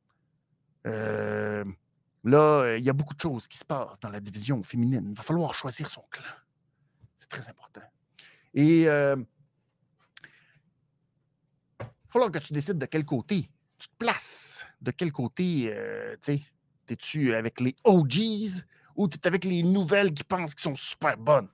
euh, là, il y a beaucoup de choses qui se passent dans la division féminine. Il va falloir choisir son clan. C'est très important. Et euh, il va falloir que tu décides de quel côté tu te places. De quel côté, euh, tu sais, t'es-tu avec les O Gs ou t'es avec les nouvelles qui pensent qu'ils sont super bonnes?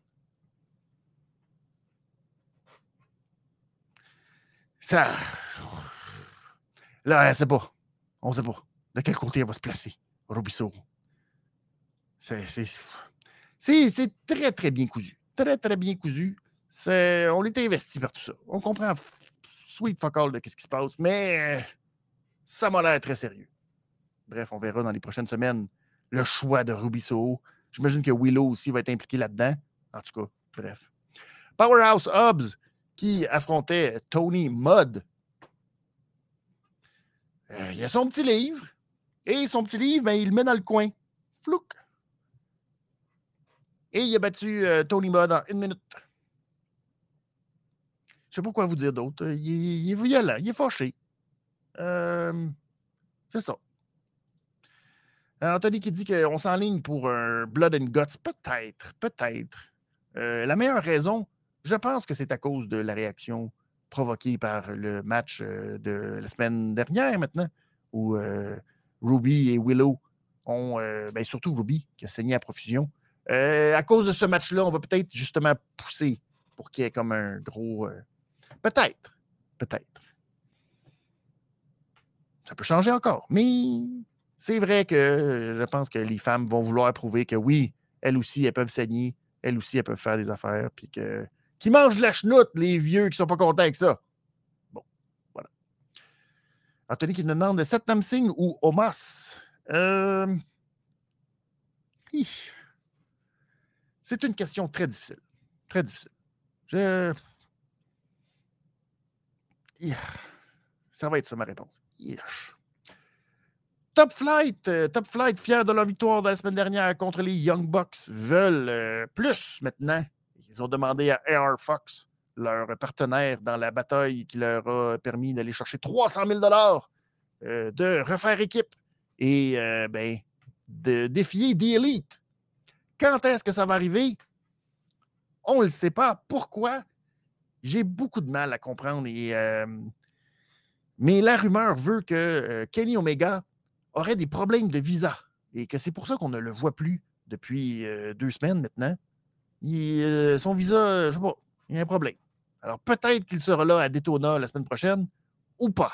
Ça... Là, elle sait pas. On sait pas de quel côté elle va se placer, Ruby Soho. C'est, c'est, c'est, c'est très, très bien cousu. Très, très bien cousu. C'est, on est investi par tout ça. On comprend sweet fuck all de ce qui se passe, mais ça m'a l'air très sérieux. Bref, on verra dans les prochaines semaines le choix de Ruby Soho. J'imagine que Willow aussi va être impliqué là-dedans. En tout cas, bref. Powerhouse Hobbs qui affrontait Tony Mudd. Euh, il a son petit livre. Et son petit livre, ben, il le met dans le coin. Flouk. Et il a battu euh, Tony Mudd en une minute. Je ne sais pas quoi vous dire d'autre. Il, il est violent, il est fâché. Euh, c'est ça. Anthony qui dit qu'on s'enligne pour un Blood and Guts. Peut-être, peut-être. Euh, la meilleure raison, je pense que c'est à cause de la réaction provoquée par le match euh, de la semaine dernière maintenant, où euh, Ruby et Willow ont, euh, ben surtout Ruby, qui a saigné à profusion. Euh, à cause de ce match-là, on va peut-être justement pousser pour qu'il y ait comme un gros... Euh, peut-être, peut-être. Ça peut changer encore, mais c'est vrai que je pense que les femmes vont vouloir prouver que oui, elles aussi, elles peuvent saigner, elles aussi, elles peuvent faire des affaires, puis que qui mangent de la chenoute, les vieux qui sont pas contents avec ça. Bon, voilà. Anthony qui nous demande Satnam Singh ou Omos. Euh... C'est une question très difficile. Très difficile. Je... Yeah. Ça va être ça ma réponse. Yeah. Top Flight, euh, Top Flight, fiers de leur victoire de la semaine dernière contre les Young Bucks, veulent euh, plus maintenant. Ils ont demandé à A R Fox, leur partenaire dans la bataille qui leur a permis d'aller chercher trois cent mille dollars, euh, de refaire équipe et euh, ben, de défier The Elite. Quand est-ce que ça va arriver? On ne le sait pas. Pourquoi? J'ai beaucoup de mal à comprendre. Et, euh, mais la rumeur veut que euh, Kenny Omega aurait des problèmes de visa et que c'est pour ça qu'on ne le voit plus depuis euh, deux semaines maintenant. Il, euh, son visa, je ne sais pas, il y a un problème. Alors peut-être qu'il sera là à Daytona la semaine prochaine ou pas.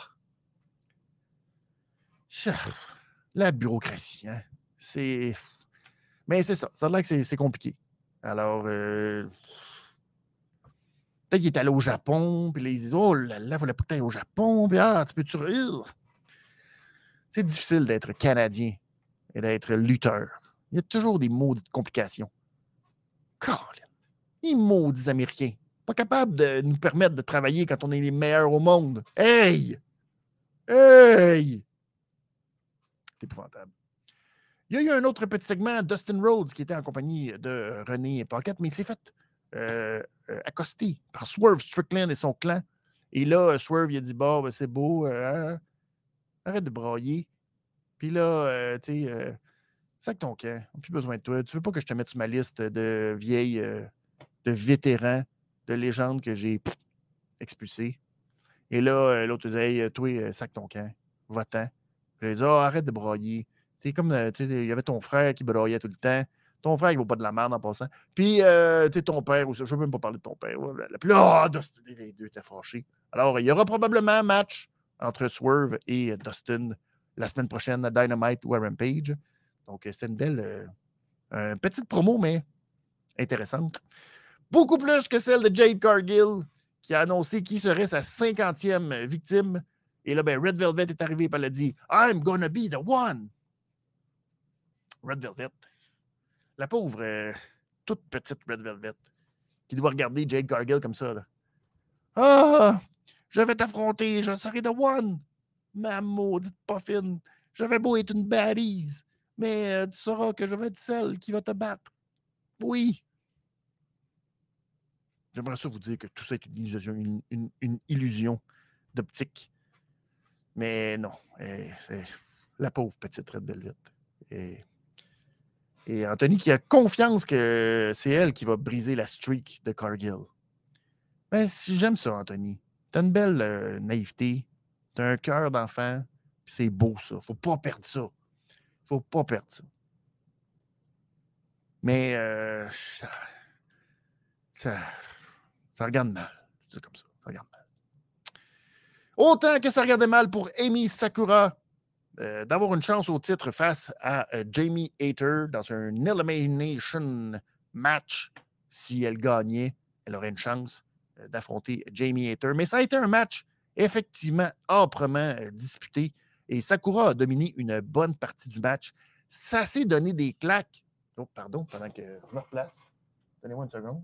La bureaucratie, hein? C'est... Mais c'est ça, ça a l'air que c'est, c'est compliqué. Alors, euh... peut-être qu'il est allé au Japon, puis là, ils disent « Oh là là, il fallait pas que tu ailles au Japon, puis ah, tu peux-tu rire? » C'est difficile d'être Canadien et d'être lutteur. Il y a toujours des maudites complications. Colin, les maudits Américains. Pas capables de nous permettre de travailler quand on est les meilleurs au monde. Hey! Hey! C'est épouvantable. Il y a eu un autre petit segment, Dustin Rhodes, qui était en compagnie de René Paquette, mais il s'est fait euh, euh, accoster par Swerve Strickland et son clan. Et là, Swerve, il a dit, bon, ben, c'est beau, euh, arrête de brailler. Puis là, euh, tu sais, euh, sac ton camp, on n'a plus besoin de toi. Tu veux pas que je te mette sur ma liste de vieilles, euh, de vétérans, de légendes que j'ai pff, expulsés. Et là, euh, l'autre disait, hey, toi, euh, sac ton camp, va-t'en. Puis il a dit, oh, arrête de brailler. Tu sais, comme, euh, tu sais, il y avait ton frère qui braillait tout le temps. Ton frère, il ne vaut pas de la merde en passant. Puis, euh, tu sais, ton père aussi. Je ne veux même pas parler de ton père. Puis là, oh, les deux étaient fâchés. Alors, il y aura probablement un match entre Swerve et Dustin la semaine prochaine à Dynamite ou à Rampage. Donc, c'est une belle euh, une petite promo, mais intéressante. Beaucoup plus que celle de Jade Cargill, qui a annoncé qui serait sa cinquantième victime. Et là, ben, Red Velvet est arrivé et elle a dit « I'm gonna be the one ». Red Velvet. La pauvre, euh, toute petite Red Velvet, qui doit regarder Jade Cargill comme ça. Là. Ah, je vais t'affronter, je serai the one. Ma maudite poffine. Je vais beau être une baddies, mais euh, tu sauras que je vais être celle qui va te battre. Oui. J'aimerais ça vous dire que tout ça est une illusion, une, une, une illusion d'optique. Mais non. Et, et, la pauvre petite Red Velvet. Et, et Anthony qui a confiance que c'est elle qui va briser la streak de Cargill. Mais si j'aime ça, Anthony. T'as une belle euh, naïveté. T'as un cœur d'enfant. C'est beau, ça. Faut pas perdre ça. Faut pas perdre ça. Mais euh, ça, ça, ça regarde mal. Je dis comme ça. Ça regarde mal. Autant que ça regardait mal pour Emi Sakura euh, d'avoir une chance au titre face à euh, Jamie Hayter dans un elimination match. Si elle gagnait, elle aurait une chance euh, d'affronter Jamie Hayter. Mais ça a été un match effectivement âprement euh, disputé. Et Sakura a dominé une bonne partie du match. Ça s'est donné des claques. Oh, pardon, pendant que je me replace. Donnez-moi une seconde.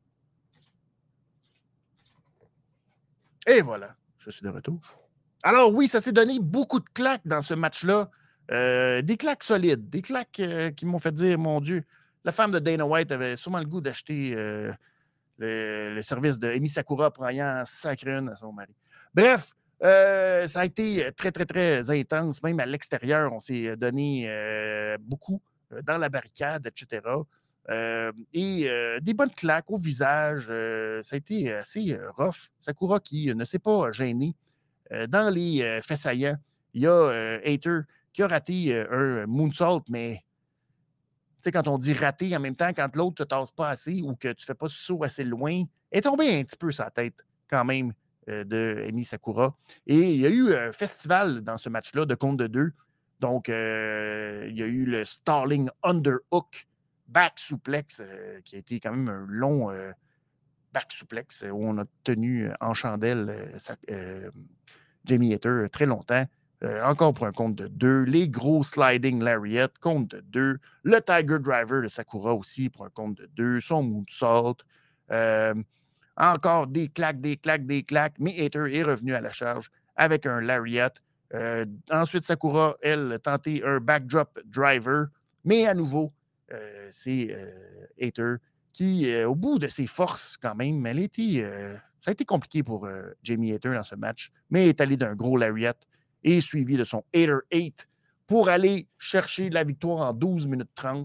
Et voilà, je suis de retour. Alors oui, ça s'est donné beaucoup de claques dans ce match-là. Euh, des claques solides, des claques euh, qui m'ont fait dire, mon Dieu, la femme de Dana White avait sûrement le goût d'acheter euh, le, le service de Emi Sakura pour aller en sacrer une à son mari. Bref, Euh, ça a été très, très, très intense. Même à l'extérieur, on s'est donné euh, beaucoup euh, dans la barricade, et cetera. Euh, et euh, des bonnes claques au visage. Euh, ça a été assez euh, rough. Sakura qui ne s'est pas gêné. Euh, dans les euh, faits saillants, il y a euh, Hayter qui a raté euh, un moonsault, mais tu sais, quand on dit raté en même temps, quand l'autre ne te tasse pas assez ou que tu ne fais pas ce saut assez loin, elle est tombée un petit peu sa tête quand même de Emi Sakura. Et il y a eu un festival dans ce match-là de compte de deux. Donc, euh, il y a eu le Starling Underhook back suplex, euh, qui a été quand même un long euh, back suplex où on a tenu en chandelle euh, sa, euh, Jamie Hayter très longtemps. euh, encore pour un compte de deux. Les gros sliding lariat, compte de deux. Le Tiger Driver de Sakura aussi pour un compte de deux. Son moonsault. Euh, encore des claques, des claques, des claques. Mais Hater est revenu à la charge avec un lariat. Euh, ensuite, Sakura, elle, a tenté un backdrop driver. Mais à nouveau, euh, c'est euh, Hater qui, euh, au bout de ses forces quand même, elle a été, euh, ça a été compliqué pour euh, Jamie Hater dans ce match, mais est allé d'un gros lariat et suivi de son Hater huit pour aller chercher la victoire en douze minutes trente.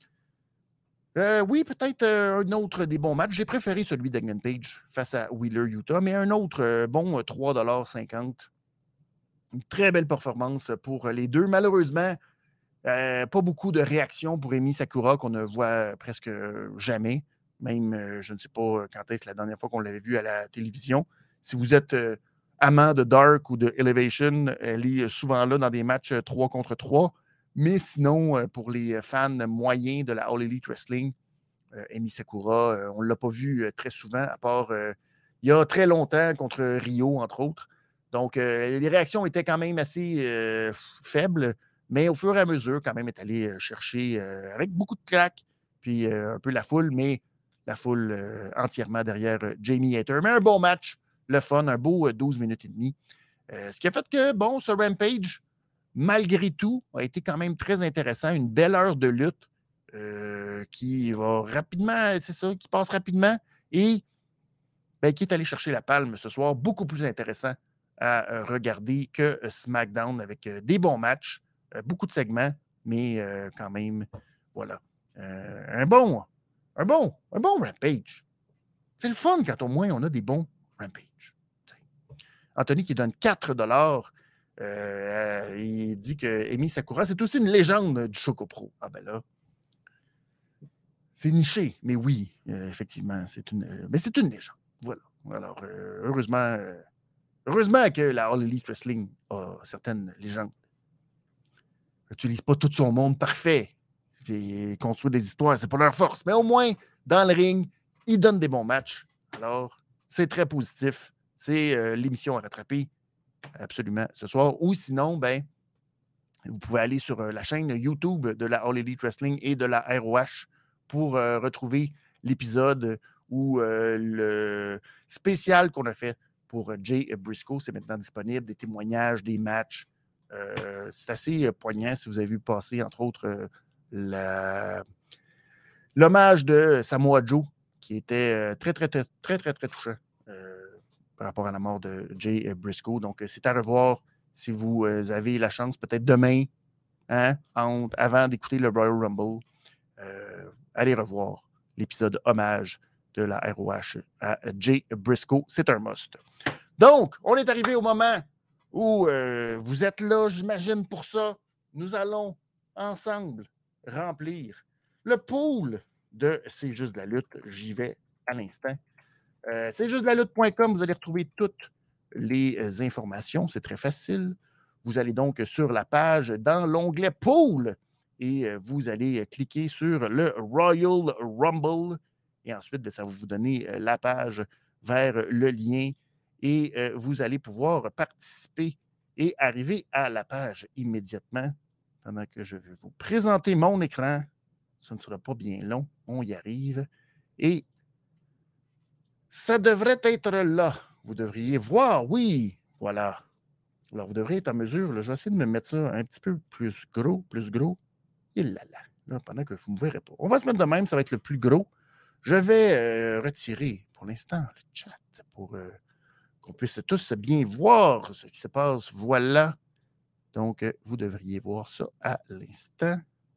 Euh, oui, peut-être euh, un autre des bons matchs. J'ai préféré celui d'Hangman Page face à Wheeler Utah, mais un autre euh, bon euh, trois dollars cinquante. Une très belle performance pour les deux. Malheureusement, euh, pas beaucoup de réactions pour Emi Sakura qu'on ne voit presque jamais. Même, euh, je ne sais pas quand est-ce la dernière fois qu'on l'avait vu à la télévision. Si vous êtes euh, amant de Dark ou de Elevation, elle est souvent là dans des matchs trois contre trois. Mais sinon, euh, pour les fans moyens de la All Elite Wrestling, euh, Emi Sakura, euh, on ne l'a pas vu euh, très souvent, à part euh, il y a très longtemps contre Rio, entre autres. Donc, euh, les réactions étaient quand même assez euh, faibles, mais au fur et à mesure, quand même, est allé chercher euh, avec beaucoup de claques, puis euh, un peu la foule, mais la foule euh, entièrement derrière euh, Jamie Hater. Mais un bon match, le fun, un beau euh, douze minutes et demie. Euh, ce qui a fait que, bon, ce Rampage, malgré tout, a été quand même très intéressant. Une belle heure de lutte euh, qui va rapidement, c'est ça, qui passe rapidement et ben, qui est allé chercher la palme ce soir. Beaucoup plus intéressant à euh, regarder que euh, SmackDown avec euh, des bons matchs, euh, beaucoup de segments, mais euh, quand même, voilà. Euh, un bon, un bon, un bon Rampage. C'est le fun quand au moins on a des bons Rampage. T'sais. Anthony qui donne quatre dollars. Euh, il dit que Emi Sakura, c'est aussi une légende du Choco Pro. Ah ben là, c'est niché, mais oui, euh, effectivement, c'est une, euh, mais c'est une légende. Voilà. Alors, euh, heureusement, euh, heureusement que la All Elite Wrestling a certaines légendes. N'utilise pas tout son monde parfait. Puis construire des histoires, c'est pas leur force. Mais au moins, dans le ring, ils donnent des bons matchs. Alors, c'est très positif. C'est euh, l'émission à rattraper absolument ce soir. Ou sinon, ben, vous pouvez aller sur euh, la chaîne YouTube de la All Elite Wrestling et de la R O H pour euh, retrouver l'épisode ou euh, le spécial qu'on a fait pour Jay Briscoe. C'est maintenant disponible, des témoignages, des matchs. Euh, c'est assez euh, poignant si vous avez vu passer, entre autres, euh, la... l'hommage de Samoa Joe, qui était euh, très, très, très, très, très, très touchant euh, par rapport à la mort de Jay Briscoe. Donc, c'est à revoir si vous euh, avez la chance, peut-être demain, hein, en, avant d'écouter le Royal Rumble, euh, allez revoir l'épisode hommage de la R O H à Jay Briscoe. C'est un must. Donc, on est arrivé au moment où euh, vous êtes là, j'imagine, pour ça. Nous allons ensemble remplir le pool de C'est juste de la lutte. J'y vais à l'instant. Euh, c'est juste de la lutte point com, vous allez retrouver toutes les euh, informations. C'est très facile. Vous allez donc sur la page dans l'onglet Pool et euh, vous allez euh, cliquer sur le Royal Rumble. Et ensuite, bien, ça va vous donner euh, la page vers le lien et euh, vous allez pouvoir participer et arriver à la page immédiatement pendant que je vais vous présenter mon écran. Ça ne sera pas bien long. On y arrive. Et ça devrait être là. Vous devriez voir, oui, voilà. Alors, vous devriez être en mesure, là, je vais essayer de me mettre ça un petit peu plus gros, plus gros. Et là, là, là, pendant que vous ne me verrez pas. On va se mettre de même, ça va être le plus gros. Je vais euh, retirer pour l'instant le chat pour euh, qu'on puisse tous bien voir ce qui se passe. Voilà. Donc, euh, vous devriez voir ça à l'instant.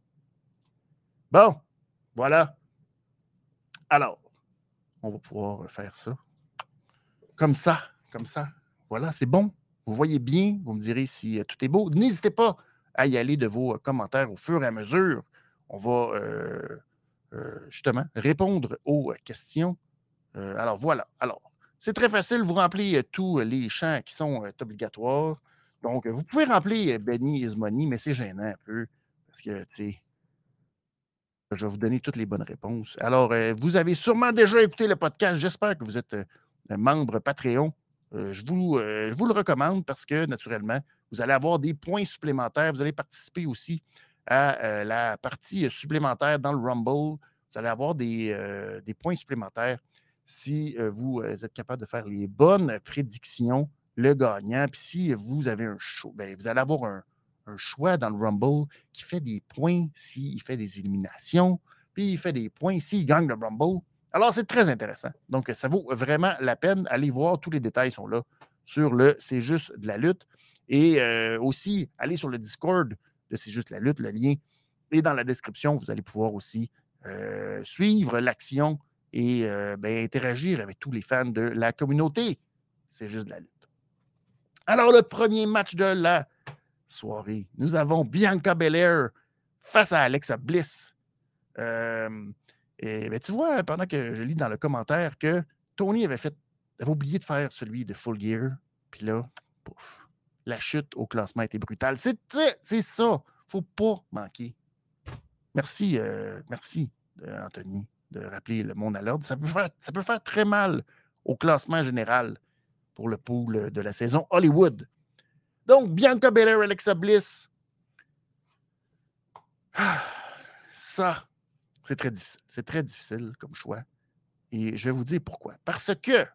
Bon, voilà. Alors, on va pouvoir faire ça. Comme ça, comme ça. Voilà, c'est bon. Vous voyez bien, vous me direz si euh, tout est beau. N'hésitez pas à y aller de vos euh, commentaires au fur et à mesure. On va euh, euh, justement répondre aux euh, questions. Euh, alors voilà. Alors, c'est très facile. Vous remplissez euh, tous les champs qui sont euh, obligatoires. Donc, vous pouvez remplir euh, Benny is money, mais c'est gênant un peu parce que, tu sais, je vais vous donner toutes les bonnes réponses. Alors, euh, vous avez sûrement déjà écouté le podcast. J'espère que vous êtes euh, membre Patreon. Euh, je, vous, euh, je vous le recommande parce que, naturellement, Vous allez avoir des points supplémentaires. Vous allez participer aussi à euh, la partie supplémentaire dans le Rumble. Vous allez avoir des, euh, des points supplémentaires si euh, vous euh, êtes capable de faire les bonnes prédictions, le gagnant. Puis si vous avez un choix, bien, vous allez avoir un, un choix dans le Rumble qui fait des points s'il fait des éliminations, puis il fait des points s'il gagne le Rumble. Alors, c'est très intéressant. Donc, ça vaut vraiment la peine. Allez voir, tous les détails sont là sur le C'est juste de la lutte. Et euh, aussi, allez sur le Discord de C'est juste la lutte, le lien est dans la description. Vous allez pouvoir aussi euh, suivre l'action et euh, ben, interagir avec tous les fans de la communauté. C'est juste de la lutte. Alors, le premier match de la soirée, nous avons Bianca Belair face à Alexa Bliss. Euh, et ben, tu vois, pendant que je lis dans le commentaire que Tony avait fait, avait oublié de faire celui de Full Gear, puis là, pouf, la chute au classement était brutale. C'est, c'est ça. Faut pas manquer. Merci, euh, merci, euh, Anthony, de rappeler le monde à l'ordre. Ça peut faire, ça peut faire très mal au classement général pour le pool de la saison Hollywood. Donc, Bianca Belair, Alexa Bliss. Ça, c'est très difficile. C'est très difficile comme choix. Et je vais vous dire pourquoi. Parce que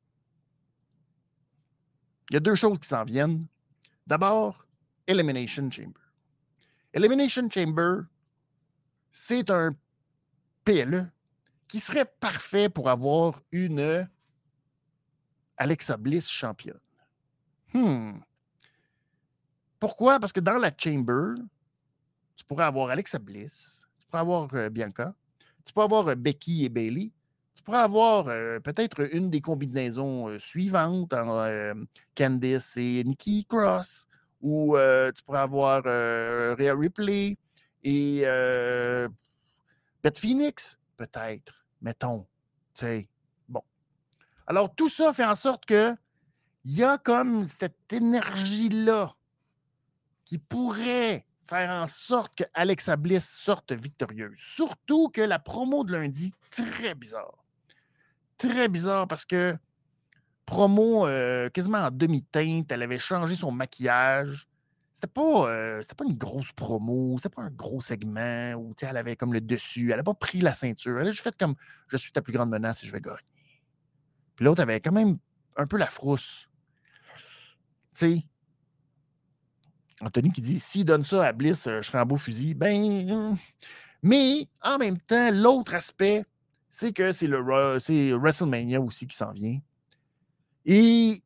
il y a deux choses qui s'en viennent. D'abord, Elimination Chamber. Elimination Chamber, c'est un P L E qui serait parfait pour avoir une Alexa Bliss championne. Hmm. Pourquoi? Parce que dans la Chamber, tu pourrais avoir Alexa Bliss, tu pourrais avoir euh, Bianca, tu pourrais avoir euh, Becky et Bayley, tu pourrais avoir euh, peut-être une des combinaisons euh, suivantes, en, euh, Candice et Nikki Cross, ou euh, tu pourrais avoir euh, Rhea Ripley et euh, Beth Phoenix, peut-être, mettons. Tu sais, bon. Alors, tout ça fait en sorte que il y a comme cette énergie-là qui pourrait faire en sorte que Alexa Bliss sorte victorieuse. Surtout que la promo de lundi, très bizarre. Très bizarre parce que promo euh, quasiment en demi-teinte, elle avait changé son maquillage. C'était pas, euh, c'était pas une grosse promo, c'était pas un gros segment où elle avait comme le dessus, elle n'a pas pris la ceinture. Elle a juste fait comme je suis ta plus grande menace et je vais gagner. Puis l'autre avait quand même un peu la frousse. Tu sais, Anthony qui dit s'il donne ça à Bliss, euh, je serai en beau fusil. Ben, euh, mais en même temps, l'autre aspect, c'est que c'est, le, c'est WrestleMania aussi qui s'en vient. Et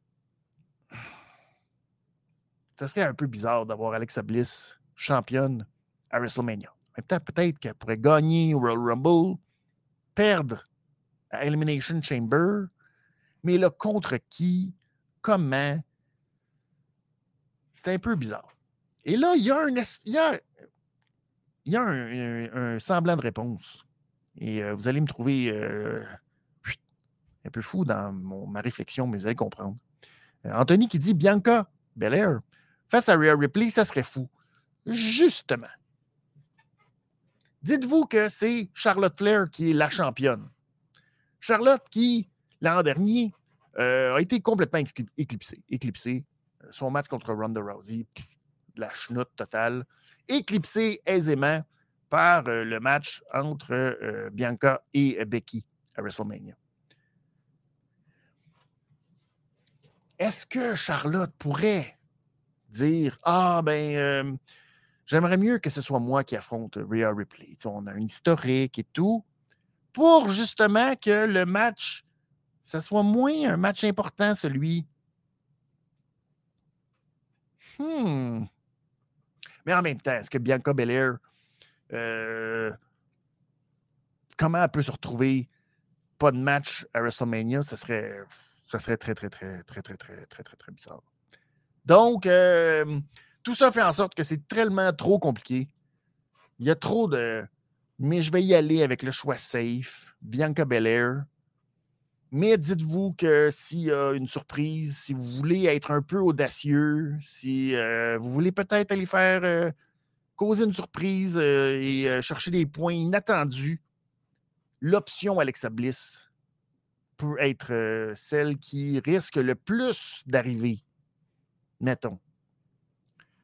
ça serait un peu bizarre d'avoir Alexa Bliss championne à WrestleMania. En même temps, peut-être qu'elle pourrait gagner au Royal Rumble, perdre à Elimination Chamber, mais là, contre qui, comment, c'est un peu bizarre. Et là, il y a un, il y a, il y a un, un, un semblant de réponse. Et euh, vous allez me trouver euh, un peu fou dans mon, ma réflexion, mais vous allez comprendre. Euh, Anthony qui dit Bianca Belair face à Rhea Ripley, ça serait fou. Justement. Dites-vous que c'est Charlotte Flair qui est la championne. Charlotte qui, l'an dernier, euh, a été complètement éclipsée. éclipsée. Son match contre Ronda Rousey, pff, de la chenoute totale. Éclipsée aisément par euh, le match entre euh, Bianca et euh, Becky à WrestleMania. Est-ce que Charlotte pourrait dire « Ah, ben, euh, j'aimerais mieux que ce soit moi qui affronte Rhea Ripley. » On a un historique et tout. Pour justement que le match, ça soit moins un match important, celui. Hmm. Mais en même temps, est-ce que Bianca Belair, euh, comment elle peut se retrouver pas de match à WrestleMania? Ça serait, ça serait très, très, très, très, très, très, très, très, très bizarre. Donc, euh, tout ça fait en sorte que c'est tellement trop compliqué. Il y a trop de... Mais je vais y aller avec le choix safe, Bianca Belair. Mais dites-vous que s'il y a une surprise, si vous voulez être un peu audacieux, si euh, vous voulez peut-être aller faire euh, causer une surprise euh, et euh, chercher des points inattendus, l'option Alexa Bliss peut être euh, celle qui risque le plus d'arriver, mettons.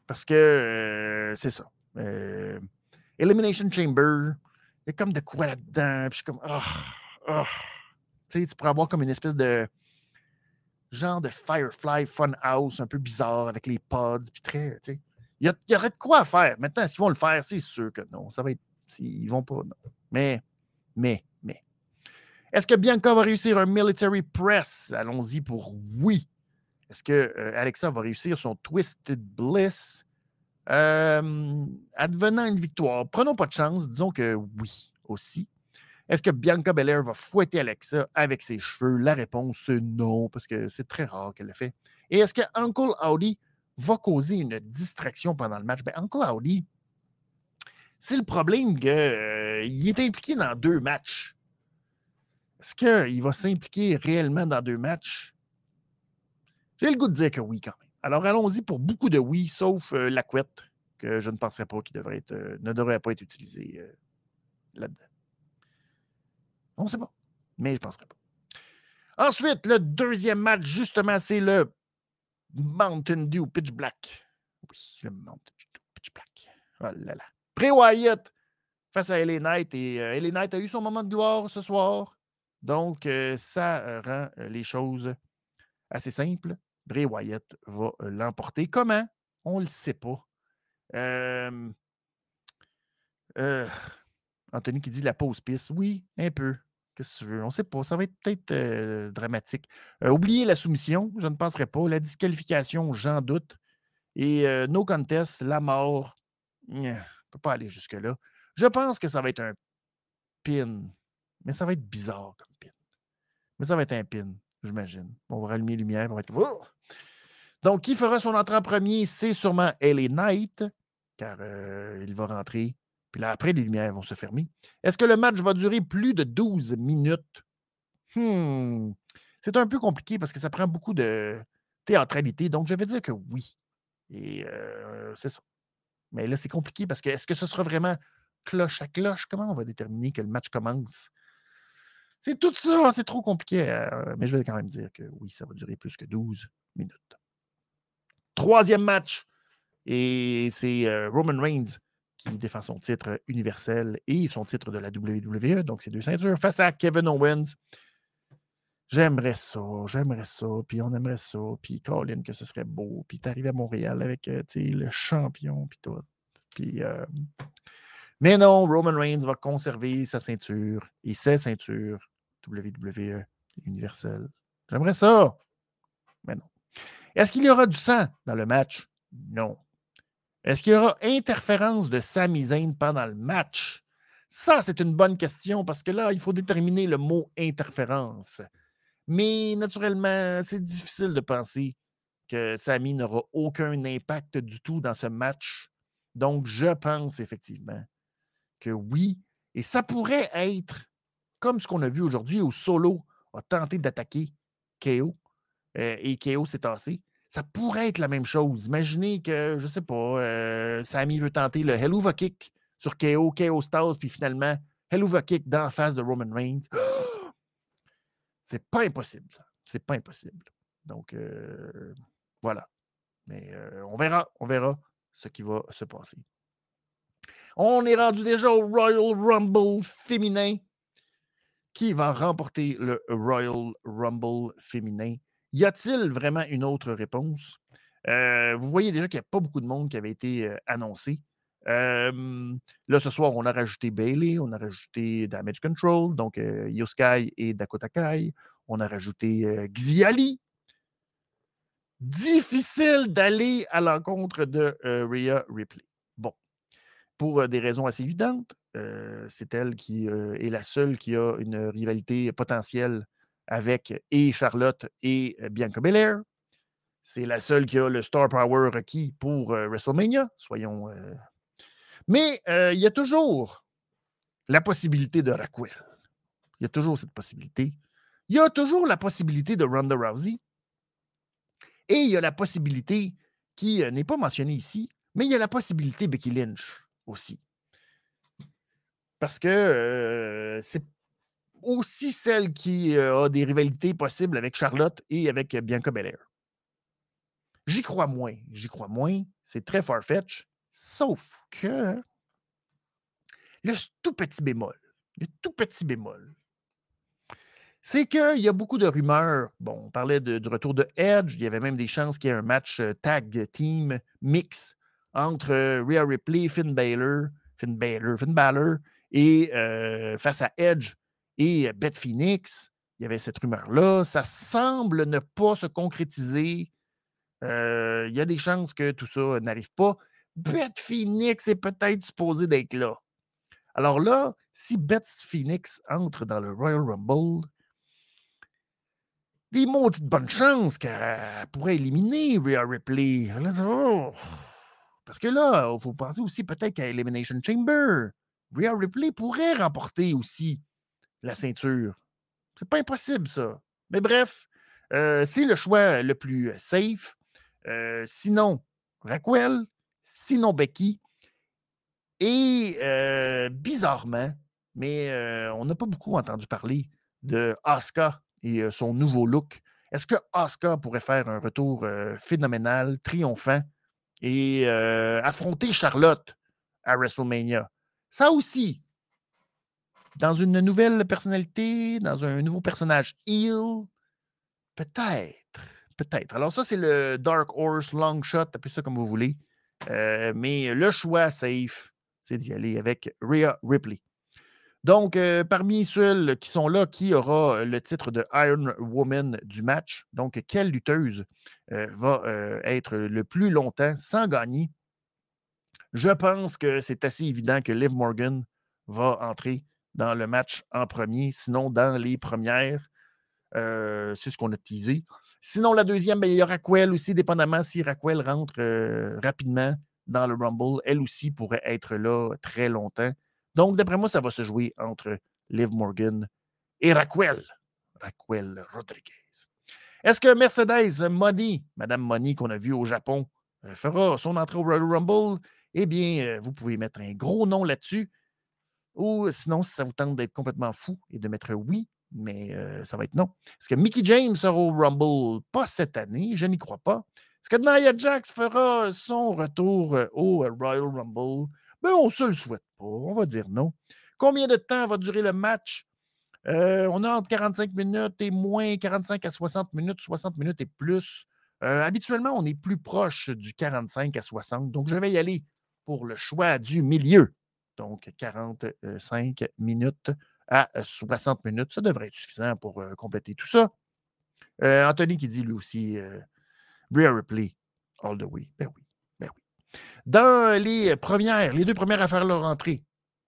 Parce que euh, c'est ça. Euh, Elimination Chamber, il y a comme de quoi là-dedans. Puis je suis comme, ah, ah. Tu sais, tu pourrais avoir comme une espèce de genre de Firefly Funhouse un peu bizarre avec les pods. Puis très, tu sais. Il y, a, il y aurait de quoi à faire. Maintenant, est-ce qu'ils vont le faire? C'est sûr que non. Ça va être. Ils vont pas, non. Mais, mais, mais. Est-ce que Bianca va réussir un military press? Allons-y pour oui. Est-ce que euh, Alexa va réussir son Twisted Bliss? Euh, advenant une victoire, prenons pas de chance, disons que oui aussi. Est-ce que Bianca Belair va fouetter Alexa avec ses cheveux? La réponse, c'est non, parce que c'est très rare qu'elle le fait. Et est-ce que Uncle Howdy va causer une distraction pendant le match? Ben, Uncle Howdy, c'est le problème qu'il euh, est impliqué dans deux matchs. Est-ce qu'il va s'impliquer réellement dans deux matchs? J'ai le goût de dire que oui, quand même. Alors, allons-y pour beaucoup de oui, sauf euh, la couette, que je ne penserais pas qu'il devrait être, euh, ne devrait pas être utilisée euh, là-dedans. On ne sait pas, mais je ne penserais pas. Ensuite, le deuxième match, justement, c'est le Mountain Dew Pitch Black. Oui, le Mountain Dew Pitch Black. Oh là là. Bray Wyatt face à L A Knight. Et euh, L A Knight a eu son moment de gloire ce soir. Donc, euh, ça euh, rend euh, les choses assez simples. Bray Wyatt va euh, l'emporter. Comment? On ne le sait pas. Euh, euh, Anthony qui dit la pause piste. Oui, un peu. Qu'est-ce que tu veux? On ne sait pas. Ça va être peut-être euh, dramatique. Euh, oubliez la soumission, je ne penserai pas. La disqualification, j'en doute. Et euh, no contest, la mort, on ne peut pas aller jusque-là. Je pense que ça va être un pin. Mais ça va être bizarre comme pin. Mais ça va être un pin, j'imagine. On va rallumer les lumières. On va être... Oh! Donc, qui fera son entrée en premier? C'est sûrement L A Knight, car euh, il va rentrer. Puis là, après, les lumières vont se fermer. Est-ce que le match va durer plus de douze minutes? Hmm. C'est un peu compliqué parce que ça prend beaucoup de théâtralité. Donc, je vais dire que oui. Et euh, c'est ça. Mais là, c'est compliqué parce que est-ce que ce sera vraiment cloche à cloche? Comment on va déterminer que le match commence? C'est tout ça. C'est trop compliqué. Euh, mais je vais quand même dire que oui, ça va durer plus que douze minutes. Troisième match. Et c'est euh, Roman Reigns qui défend son titre universel et son titre de la W W E. Donc, c'est deux ceintures face à Kevin Owens. J'aimerais ça, j'aimerais ça, puis on aimerait ça, puis Colin, que ce serait beau, puis t'arrives à Montréal avec euh, le champion, puis tout. Puis, euh... Mais non, Roman Reigns va conserver sa ceinture et ses ceintures W W E universelle. J'aimerais ça, mais non. Est-ce qu'il y aura du sang dans le match? Non. Est-ce qu'il y aura interférence de Sami Zayn pendant le match? Ça, c'est une bonne question parce que là, il faut déterminer le mot interférence. Mais naturellement, c'est difficile de penser que Sami n'aura aucun impact du tout dans ce match. Donc, je pense effectivement que oui. Et ça pourrait être comme ce qu'on a vu aujourd'hui où Solo a tenté d'attaquer K O euh, et K O s'est tassé. Ça pourrait être la même chose. Imaginez que, je ne sais pas, euh, Sami veut tenter le Helluva Kick sur K O, K O Stars, puis finalement, Helluva Kick dans la face de Roman Reigns. C'est pas impossible, ça. C'est pas impossible. Donc, euh, voilà. Mais euh, on verra, on verra ce qui va se passer. On est rendu déjà au Royal Rumble féminin. Qui va remporter le Royal Rumble féminin? Y a-t-il vraiment une autre réponse? Euh, vous voyez déjà qu'il n'y a pas beaucoup de monde qui avait été euh, annoncé. Euh, là, ce soir, on a rajouté Bayley, on a rajouté Damage Control, donc euh, Io Sky et Dakota Kai. On a rajouté euh, Xiali. Difficile d'aller à l'encontre de euh, Rhea Ripley. Bon, pour euh, des raisons assez évidentes, euh, c'est elle qui euh, est la seule qui a une rivalité potentielle avec et Charlotte et euh, Bianca Belair. C'est la seule qui a le star power requis pour euh, WrestleMania, soyons... Euh... Mais euh, il y a toujours la possibilité de Raquel. Il y a toujours cette possibilité. Il y a toujours la possibilité de Ronda Rousey. Et il y a la possibilité, qui euh, n'est pas mentionnée ici, mais il y a la possibilité Becky Lynch aussi. Parce que euh, c'est aussi celle qui euh, a des rivalités possibles avec Charlotte et avec Bianca Belair. J'y crois moins. J'y crois moins. C'est très far-fetch. Sauf que le tout petit bémol, le tout petit bémol, c'est qu'il y a beaucoup de rumeurs. Bon, on parlait de, du retour de Edge. Il y avait même des chances qu'il y ait un match euh, tag team mix entre euh, Rhea Ripley, Finn Balor, Finn Balor, Finn Balor et euh, face à Edge et Beth Phoenix. Il y avait cette rumeur-là. Ça semble ne pas se concrétiser. Euh, il y a des chances que tout ça n'arrive pas. Beth Phoenix est peut-être supposée d'être là. Alors là, si Beth Phoenix entre dans le Royal Rumble, des maudites bonnes chances qu'elle pourrait éliminer Rhea Ripley. Là, oh. Parce que là, il faut penser aussi peut-être qu'à Elimination Chamber, Rhea Ripley pourrait remporter aussi la ceinture. C'est pas impossible, ça. Mais bref, euh, c'est le choix le plus safe. Euh, sinon, Raquel, sinon Becky. Et euh, bizarrement, mais euh, on n'a pas beaucoup entendu parler de Asuka et euh, son nouveau look. Est-ce que Asuka pourrait faire un retour euh, phénoménal, triomphant et euh, affronter Charlotte à WrestleMania? Ça aussi, dans une nouvelle personnalité, dans un nouveau personnage heel, peut-être, peut-être. Alors ça, c'est le Dark Horse Long Shot, appelez ça comme vous voulez. Euh, mais le choix safe, c'est d'y aller avec Rhea Ripley. Donc, euh, parmi ceux qui sont là, qui aura le titre de Iron Woman du match? Donc, quelle lutteuse euh, va euh, être le plus longtemps sans gagner? Je pense que c'est assez évident que Liv Morgan va entrer dans le match en premier, sinon dans les premières. Euh, c'est ce qu'on a teasé. Sinon, la deuxième, ben, il y a Raquel aussi, dépendamment si Raquel rentre euh, rapidement dans le Rumble. Elle aussi pourrait être là très longtemps. Donc, d'après moi, ça va se jouer entre Liv Morgan et Raquel. Raquel Rodriguez. Est-ce que Mercedes Money, Madame Money qu'on a vue au Japon, euh, fera son entrée au Royal Rumble? Eh bien, euh, vous pouvez mettre un gros nom là-dessus. Ou sinon, si ça vous tente d'être complètement fou et de mettre oui, mais euh, ça va être non. Est-ce que Mickie James sera au Rumble? Pas cette année, je n'y crois pas. Est-ce que Nia Jax fera son retour euh, au Royal Rumble? Ben, on ne se le souhaite pas. On va dire non. Combien de temps va durer le match? Euh, on a entre quarante-cinq minutes et moins, quarante-cinq à soixante minutes, soixante minutes et plus. Euh, habituellement, on est plus proche du quarante-cinq à soixante. Donc, je vais y aller pour le choix du milieu. Donc, quarante-cinq minutes à soixante minutes. Ça devrait être suffisant pour euh, compléter tout ça. Euh, Anthony qui dit lui aussi euh, Rhea Ripley, all the way. Ben oui, ben oui. Dans les premières, les deux premières à faire leur entrée,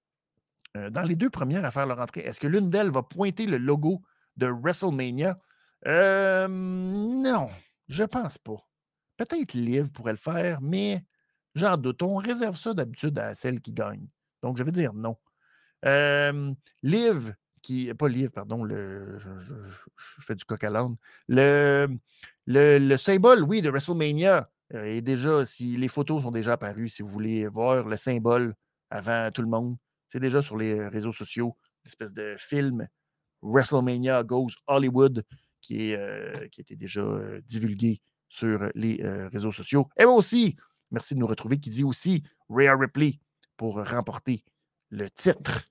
euh, dans les deux premières à faire leur entrée, est-ce que l'une d'elles va pointer le logo de WrestleMania? Euh, non, je pense pas. Peut-être Liv pourrait le faire, mais j'en doute. On réserve ça d'habitude à celle qui gagne. Donc, je vais dire non. Euh, Liv, qui. Pas Liv, pardon, le, je, je, je fais du coq à l'âne. Le, le, le symbole, oui, de WrestleMania euh, est déjà, si les photos sont déjà apparues, si vous voulez voir le symbole avant tout le monde, c'est déjà sur les réseaux sociaux, une espèce de film WrestleMania Goes Hollywood qui, est, euh, qui a été déjà euh, divulgué sur les euh, réseaux sociaux. Et moi aussi, merci de nous retrouver, qui dit aussi Rhea Ripley pour remporter le titre.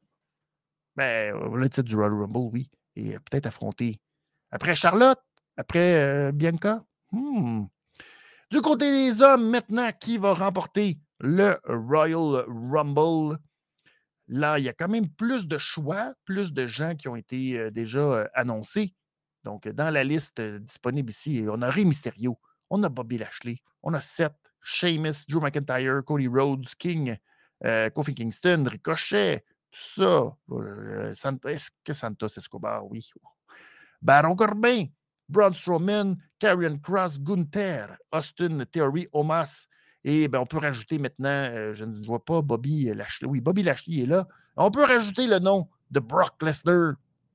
Ben, le titre du Royal Rumble, oui. Et euh, peut-être affronter après Charlotte, après euh, Bianca. Hmm. Du côté des hommes, maintenant, qui va remporter le Royal Rumble? Là, il y a quand même plus de choix, plus de gens qui ont été euh, déjà euh, annoncés. Donc, dans la liste euh, disponible ici, on a Rey Mysterio, on a Bobby Lashley, on a Seth, Sheamus, Drew McIntyre, Cody Rhodes, King, euh, Kofi Kingston, Ricochet, tout ça. Euh, Santa, est-ce que Santos Escobar? Oui. Baron Corbin, Braun Strowman, Karrion Kross, Gunther, Austin Theory, Omos. Et ben, on peut rajouter maintenant, euh, je ne vois pas Bobby Lashley. Oui, Bobby Lashley est là. On peut rajouter le nom de Brock Lesnar.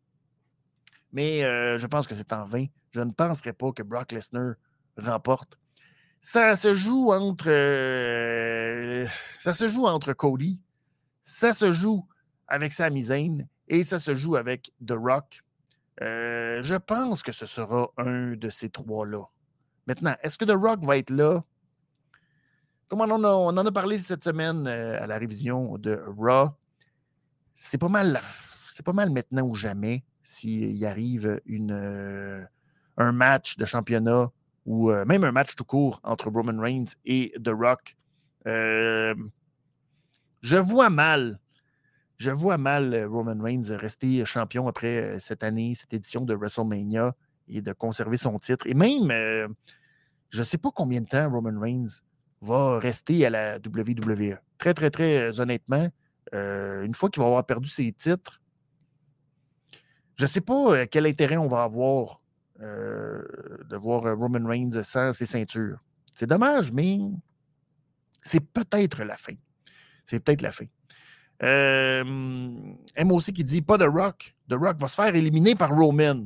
Mais euh, je pense que c'est en vain. Je ne penserais pas que Brock Lesnar remporte. Ça se joue entre euh, ça se joue entre Cody, ça se joue avec Sami Zayn et ça se joue avec The Rock. Euh, je pense que ce sera un de ces trois-là. Maintenant, est-ce que The Rock va être là? Comme on en a, on en a parlé cette semaine euh, à la révision de Raw, c'est pas mal, c'est pas mal maintenant ou jamais s'il arrive une, euh, un match de championnat ou euh, même un match tout court entre Roman Reigns et The Rock. Euh, je vois mal, je vois mal Roman Reigns rester champion après cette année, cette édition de WrestleMania et de conserver son titre. Et même, euh, je ne sais pas combien de temps Roman Reigns va rester à la W W E. Très, très, très honnêtement, euh, une fois qu'il va avoir perdu ses titres, je ne sais pas quel intérêt on va avoir euh, de voir Roman Reigns sans ses ceintures. C'est dommage, mais c'est peut-être la fin. C'est peut-être la fin. Euh, M O C qui dit pas de Rock. The Rock va se faire éliminer par Roman.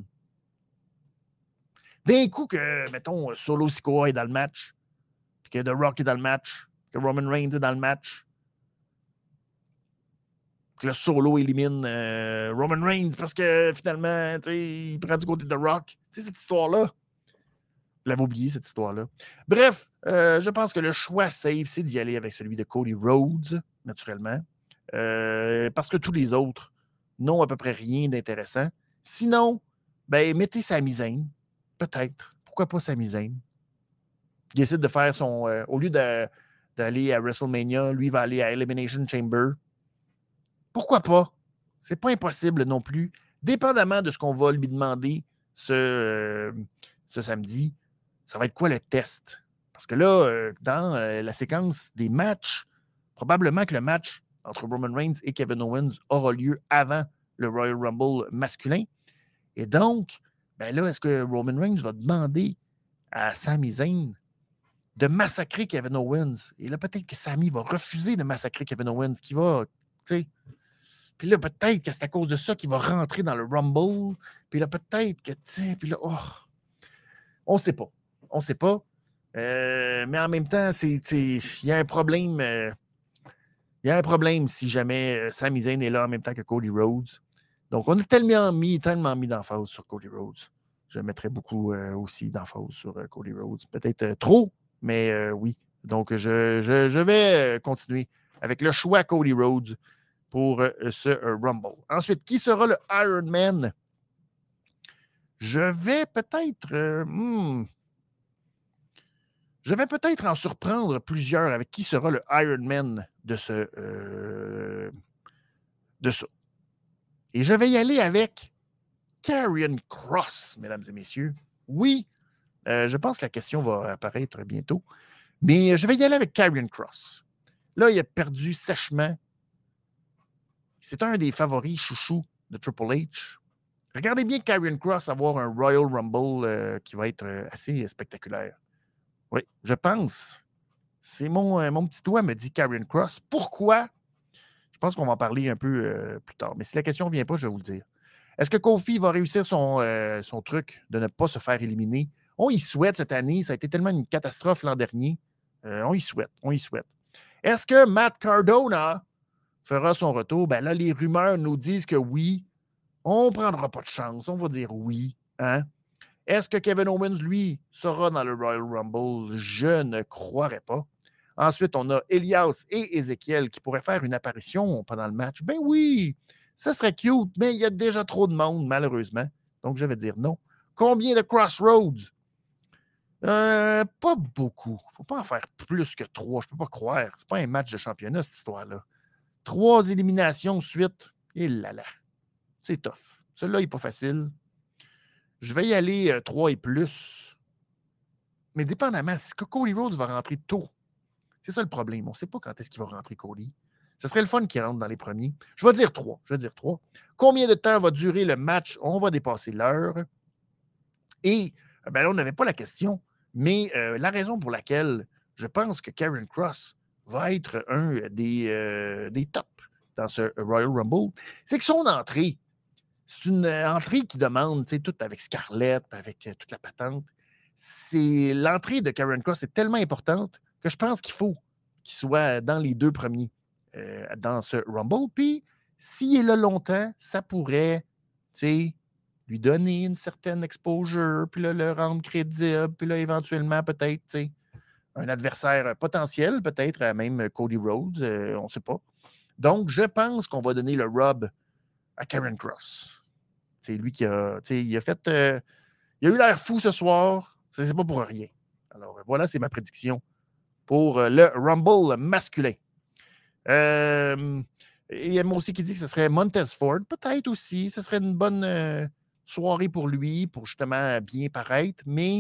D'un coup que, mettons, Solo Sikoa est dans le match, puis que The Rock est dans le match, que Roman Reigns est dans le match, que le Solo élimine euh, Roman Reigns parce que finalement, il prend du côté de The Rock. Tu sais, cette histoire-là. Je l'avais oublié, cette histoire-là. Bref, euh, je pense que le choix safe, c'est d'y aller avec celui de Cody Rhodes, naturellement. Euh, parce que tous les autres n'ont à peu près rien d'intéressant. Sinon, ben, mettez Sami Zayn. Peut-être. Pourquoi pas Sami Zayn? Il décide de faire son... Euh, au lieu de, d'aller à WrestleMania, lui va aller à Elimination Chamber. Pourquoi pas? C'est pas impossible non plus. Dépendamment de ce qu'on va lui demander ce, euh, ce samedi, ça va être quoi le test? Parce que là, euh, dans euh, la séquence des matchs, probablement que le match entre Roman Reigns et Kevin Owens aura lieu avant le Royal Rumble masculin. Et donc, ben là, est-ce que Roman Reigns va demander à Sami Zayn de massacrer Kevin Owens? Et là, peut-être que Sami va refuser de massacrer Kevin Owens, qui va, tu sais... Puis là, peut-être que c'est à cause de ça qu'il va rentrer dans le Rumble. Puis là, peut-être que, tu sais, puis là, oh, on ne sait pas. On ne sait pas. Euh, mais en même temps, c'est, il y a un problème... Euh, Il y a un problème si jamais Sami Zayn est là en même temps que Cody Rhodes. Donc, on a tellement mis, tellement mis d'emphase sur Cody Rhodes. Je mettrais beaucoup euh, aussi d'emphase sur euh, Cody Rhodes. Peut-être euh, trop, mais euh, oui. Donc, je, je, je vais continuer avec le choix Cody Rhodes pour euh, ce euh, Rumble. Ensuite, qui sera le Iron Man? Je vais peut-être... Euh, hmm, Je vais peut-être en surprendre plusieurs avec qui sera le Iron Man de ce euh, de ça. Et je vais y aller avec Karrion Kross, mesdames et messieurs. Oui, euh, je pense que la question va apparaître bientôt, mais je vais y aller avec Karrion Kross. Là, il a perdu sèchement. C'est un des favoris chouchous de Triple H. Regardez bien Karrion Kross avoir un Royal Rumble euh, qui va être euh, assez spectaculaire. Oui, je pense. C'est mon, euh, mon petit doigt me dit Karrion Kross. Pourquoi? Je pense qu'on va en parler un peu euh, plus tard. Mais si la question ne vient pas, je vais vous le dire. Est-ce que Kofi va réussir son, euh, son truc de ne pas se faire éliminer? On y souhaite cette année. Ça a été tellement une catastrophe l'an dernier. Euh, on y souhaite. On y souhaite. Est-ce que Matt Cardona fera son retour? Ben là, les rumeurs nous disent que oui. On ne prendra pas de chance. On va dire oui. Hein? Est-ce que Kevin Owens, lui, sera dans le Royal Rumble? Je ne croirais pas. Ensuite, on a Elias et Ezekiel qui pourraient faire une apparition pendant le match. Ben oui, ça serait cute, mais il y a déjà trop de monde, malheureusement. Donc, je vais dire non. Combien de Crossroads? Euh, pas beaucoup. Il ne faut pas en faire plus que trois. Je ne peux pas croire. Ce n'est pas un match de championnat, cette histoire-là. Trois éliminations suite. Et là là. C'est tough. Celui-là n'est pas facile. Je vais y aller euh, trois et plus. Mais dépendamment, si Cody Rhodes va rentrer tôt, c'est ça le problème. On ne sait pas quand est-ce qu'il va rentrer Cody. Ce serait le fun qu'il rentre dans les premiers. Je vais dire trois. Je vais dire trois. Combien de temps va durer le match? On va dépasser l'heure. Et ben là, on n'avait pas la question, mais euh, la raison pour laquelle je pense que Karrion Kross va être un des, euh, des tops dans ce Royal Rumble, c'est que son entrée, c'est une entrée qui demande, tu sais, tout avec Scarlett, avec euh, toute la patente. C'est l'entrée de Karrion Kross est tellement importante que je pense qu'il faut qu'il soit dans les deux premiers euh, dans ce Rumble. Puis, s'il est là longtemps, ça pourrait, tu sais, lui donner une certaine exposure, puis là, le rendre crédible, puis là, éventuellement, peut-être, tu sais, un adversaire potentiel, peut-être même Cody Rhodes, euh, on ne sait pas. Donc, je pense qu'on va donner le rub à Karen Cross. C'est lui qui a, tu sais, il a fait, euh, il a eu l'air fou ce soir, c'est pas pour rien. Alors, voilà, c'est ma prédiction pour le Rumble masculin. Euh, il y a moi aussi qui dit que ce serait Montez Ford. Peut-être aussi. Ce serait une bonne euh, soirée pour lui, pour justement bien paraître, mais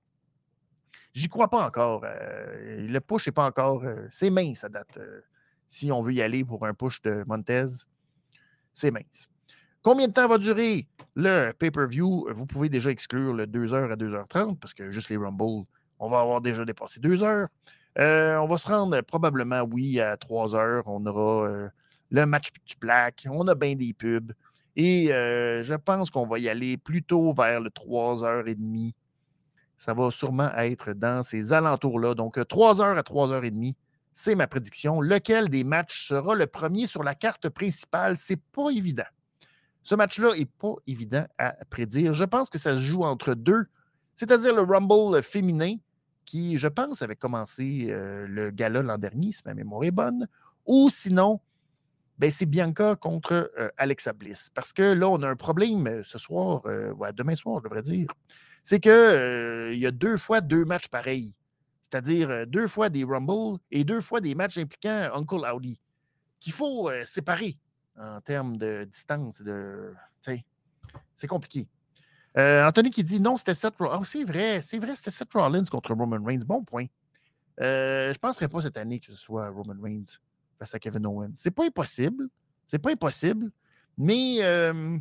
j'y crois pas encore. Euh, le push n'est pas encore. Euh, c'est mince à date. Euh, si on veut y aller pour un push de Montez, c'est mince. Combien de temps va durer le pay-per-view? Vous pouvez déjà exclure le deux heures à deux heures trente parce que juste les Rumble, on va avoir déjà dépassé deux heures. Euh, on va se rendre probablement, oui, à trois heures. On aura euh, le match Pitch Black. On a bien des pubs. Et euh, je pense qu'on va y aller plutôt vers le trois heures trente. Ça va sûrement être dans ces alentours-là. Donc, trois heures à trois heures trente, c'est ma prédiction. Lequel des matchs sera le premier sur la carte principale? C'est pas évident. Ce match-là n'est pas évident à prédire. Je pense que ça se joue entre deux, c'est-à-dire le Rumble féminin, qui, je pense, avait commencé euh, le gala l'an dernier, si ma mémoire est bonne, ou sinon, ben, c'est Bianca contre euh, Alexa Bliss. Parce que là, on a un problème ce soir, euh, ouais, demain soir, je devrais dire. C'est qu'il euh, y a deux fois deux matchs pareils. C'est-à-dire euh, deux fois des Rumble et deux fois des matchs impliquant Uncle Howdy, qu'il faut euh, séparer en termes de distance. De, c'est compliqué. Euh, Anthony qui dit non, c'était Seth Rollins. Oh, c'est vrai, c'est vrai, c'était Seth Rollins contre Roman Reigns. Bon point. Euh, je ne penserais pas cette année que ce soit Roman Reigns face à Kevin Owens. C'est pas impossible. C'est pas impossible. Mais euh,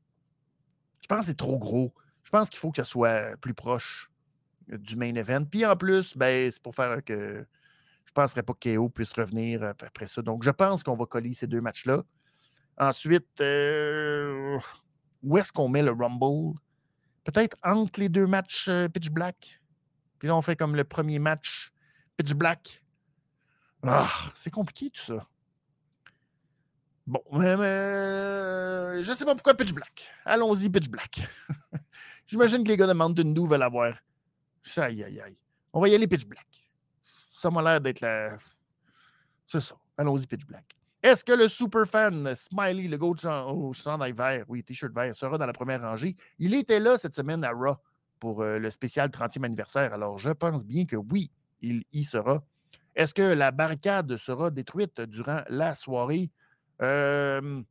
je pense que c'est trop gros. Je pense qu'il faut que ça soit plus proche du main event. Puis en plus, ben, c'est pour faire que je ne penserais pas que K O puisse revenir après ça. Donc, je pense qu'on va coller ces deux matchs-là. Ensuite, euh, où est-ce qu'on met le Rumble? Peut-être entre les deux matchs euh, Pitch Black. Puis là, on fait comme le premier match Pitch Black. Ah, c'est compliqué tout ça. Bon, mais, mais, je ne sais pas pourquoi Pitch Black. Allons-y, Pitch Black. J'imagine que les gars de Mountain Dew veulent avoir. Aïe, aïe, aïe. On va y aller Pitch Black. Ça m'a l'air d'être la... C'est ça. Allons-y, Pitch Black. Est-ce que le superfan Smiley, le gars au chandail vert, oui, t-shirt vert, sera dans la première rangée? Il était là cette semaine à Raw pour euh, le spécial trentième anniversaire. Alors, je pense bien que oui, il y sera. Est-ce que la barricade sera détruite durant la soirée? Euh,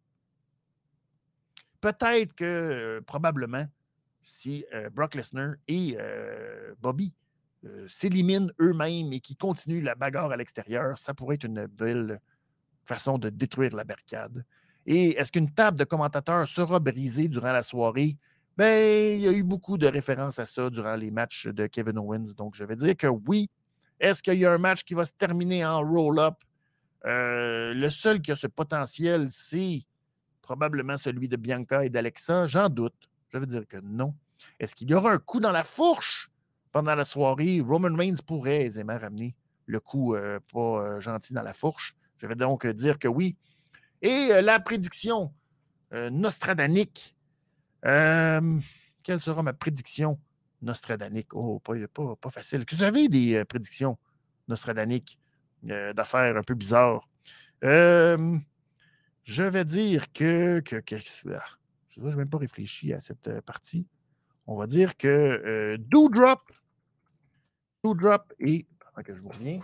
peut-être que, euh, probablement, si euh, Brock Lesnar et euh, Bobby euh, s'éliminent eux-mêmes et qu'ils continuent la bagarre à l'extérieur, ça pourrait être une belle façon de détruire la barricade. Et est-ce qu'une table de commentateurs sera brisée durant la soirée? Bien, il y a eu beaucoup de références à ça durant les matchs de Kevin Owens. Donc, je vais dire que oui. Est-ce qu'il y a un match qui va se terminer en roll-up? Euh, le seul qui a ce potentiel, c'est probablement celui de Bianca et d'Alexa. J'en doute. Je vais dire que non. Est-ce qu'il y aura un coup dans la fourche pendant la soirée? Roman Reigns pourrait aisément ramener le coup euh, pas euh, gentil dans la fourche. Je vais donc dire que oui. Et euh, la prédiction euh, nostradanique. Euh, quelle sera ma prédiction nostradanique? Oh, pas, pas, pas facile. Que j'avais des euh, prédictions nostradaniques euh, d'affaires un peu bizarres. Euh, je vais dire que... que, que ah, je n'ai même pas réfléchi à cette euh, partie. On va dire que euh, Doudrop, Doudrop et... Pendant que je vous reviens...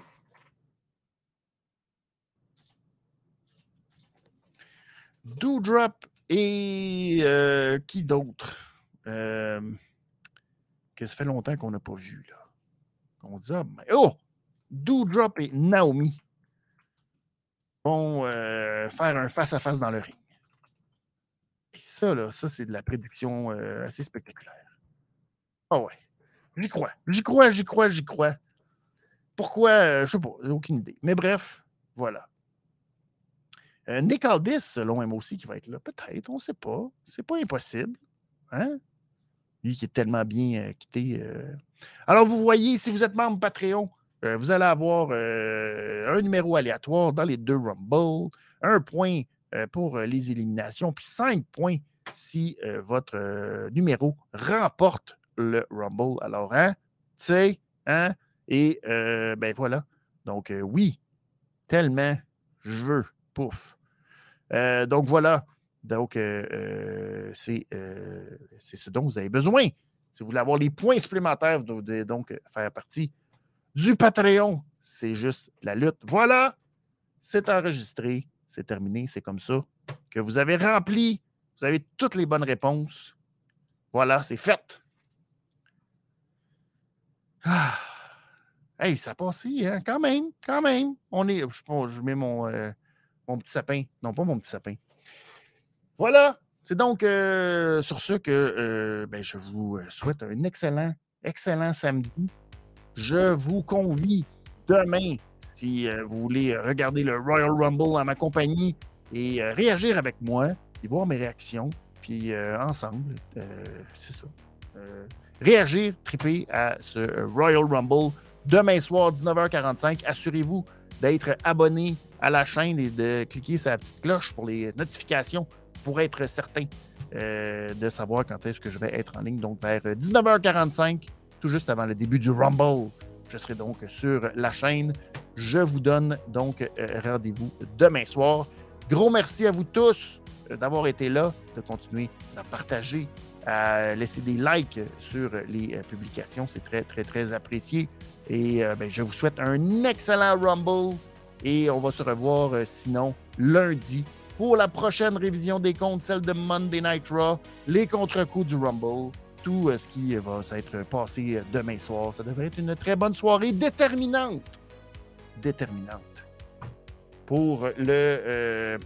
Doudrop et euh, qui d'autre? Euh, que ça fait longtemps qu'on n'a pas vu, là. On dit, ah, ben, oh! Doudrop et Naomi vont euh, faire un face-à-face dans le ring. Et ça, là, ça, c'est de la prédiction euh, assez spectaculaire. Ah ouais. J'y crois. J'y crois, j'y crois, j'y crois. Pourquoi? Euh, je sais pas, j'ai aucune idée. Mais bref, voilà. Euh, Nick Aldis, selon M O C, qui va être là. Peut-être, on ne sait pas. C'est pas impossible. Hein? Lui qui est tellement bien euh, quitté. Euh... Alors, vous voyez, si vous êtes membre Patreon, euh, vous allez avoir euh, un numéro aléatoire dans les deux Rumble, un point euh, pour euh, les éliminations, puis cinq points si euh, votre euh, numéro remporte le Rumble. Alors, hein, tu sais, hein, et euh, ben voilà. Donc, euh, oui, tellement je veux, pouf. Euh, donc, voilà. Donc, euh, euh, c'est, euh, c'est ce dont vous avez besoin. Si vous voulez avoir les points supplémentaires, vous devez donc faire partie du Patreon. C'est juste la lutte. Voilà, c'est enregistré, c'est terminé, c'est comme ça que vous avez rempli, vous avez toutes les bonnes réponses. Voilà, c'est fait. Ah. Hey, ça a passé, hein? Quand même, quand même. On est, je, je mets mon, euh, mon petit sapin. Non, pas mon petit sapin. Voilà, c'est donc euh, sur ce que euh, ben, je vous souhaite un excellent, excellent samedi. Je vous convie demain, si euh, vous voulez regarder le Royal Rumble en ma compagnie et euh, réagir avec moi et voir mes réactions, puis euh, ensemble, euh, c'est ça. Euh, réagir, triper à ce Royal Rumble demain soir, dix-neuf heures quarante-cinq. Assurez-vous d'être abonné à la chaîne et de cliquer sur la petite cloche pour les notifications pour être certain euh, de savoir quand est-ce que je vais être en ligne. Donc, vers dix-neuf heures quarante-cinq, tout juste avant le début du Rumble, je serai donc sur la chaîne. Je vous donne donc euh, rendez-vous demain soir. Gros merci à vous tous euh, d'avoir été là, de continuer à partager, à laisser des likes sur les euh, publications. C'est très, très, très apprécié. Et euh, ben, je vous souhaite un excellent Rumble. Et on va se revoir euh, sinon lundi pour la prochaine révision des comptes, celle de Monday Night Raw, les contre-coups du Rumble, tout euh, ce qui va s'être passé demain soir. Ça devrait être une très bonne soirée déterminante. Déterminante. Pour le euh,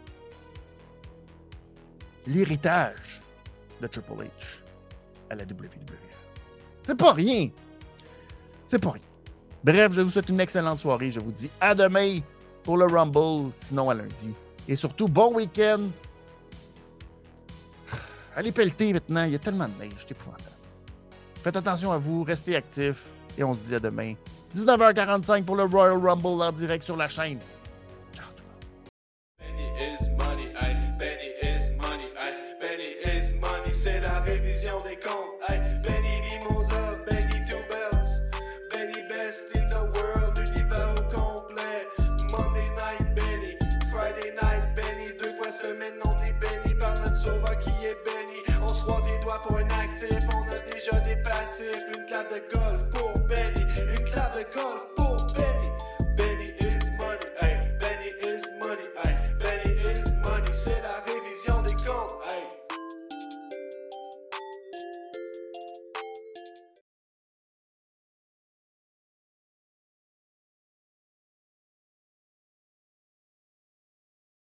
l'héritage de Triple H à la W W E. C'est pas rien. C'est pas rien. Bref, je vous souhaite une excellente soirée. Je vous dis à demain pour le Rumble, sinon à lundi. Et surtout, bon week-end. Allez pelleter maintenant, il y a tellement de neige, c'est épouvantable. Faites attention à vous, restez actifs et on se dit à demain. dix-neuf heures quarante-cinq pour le Royal Rumble en direct sur la chaîne.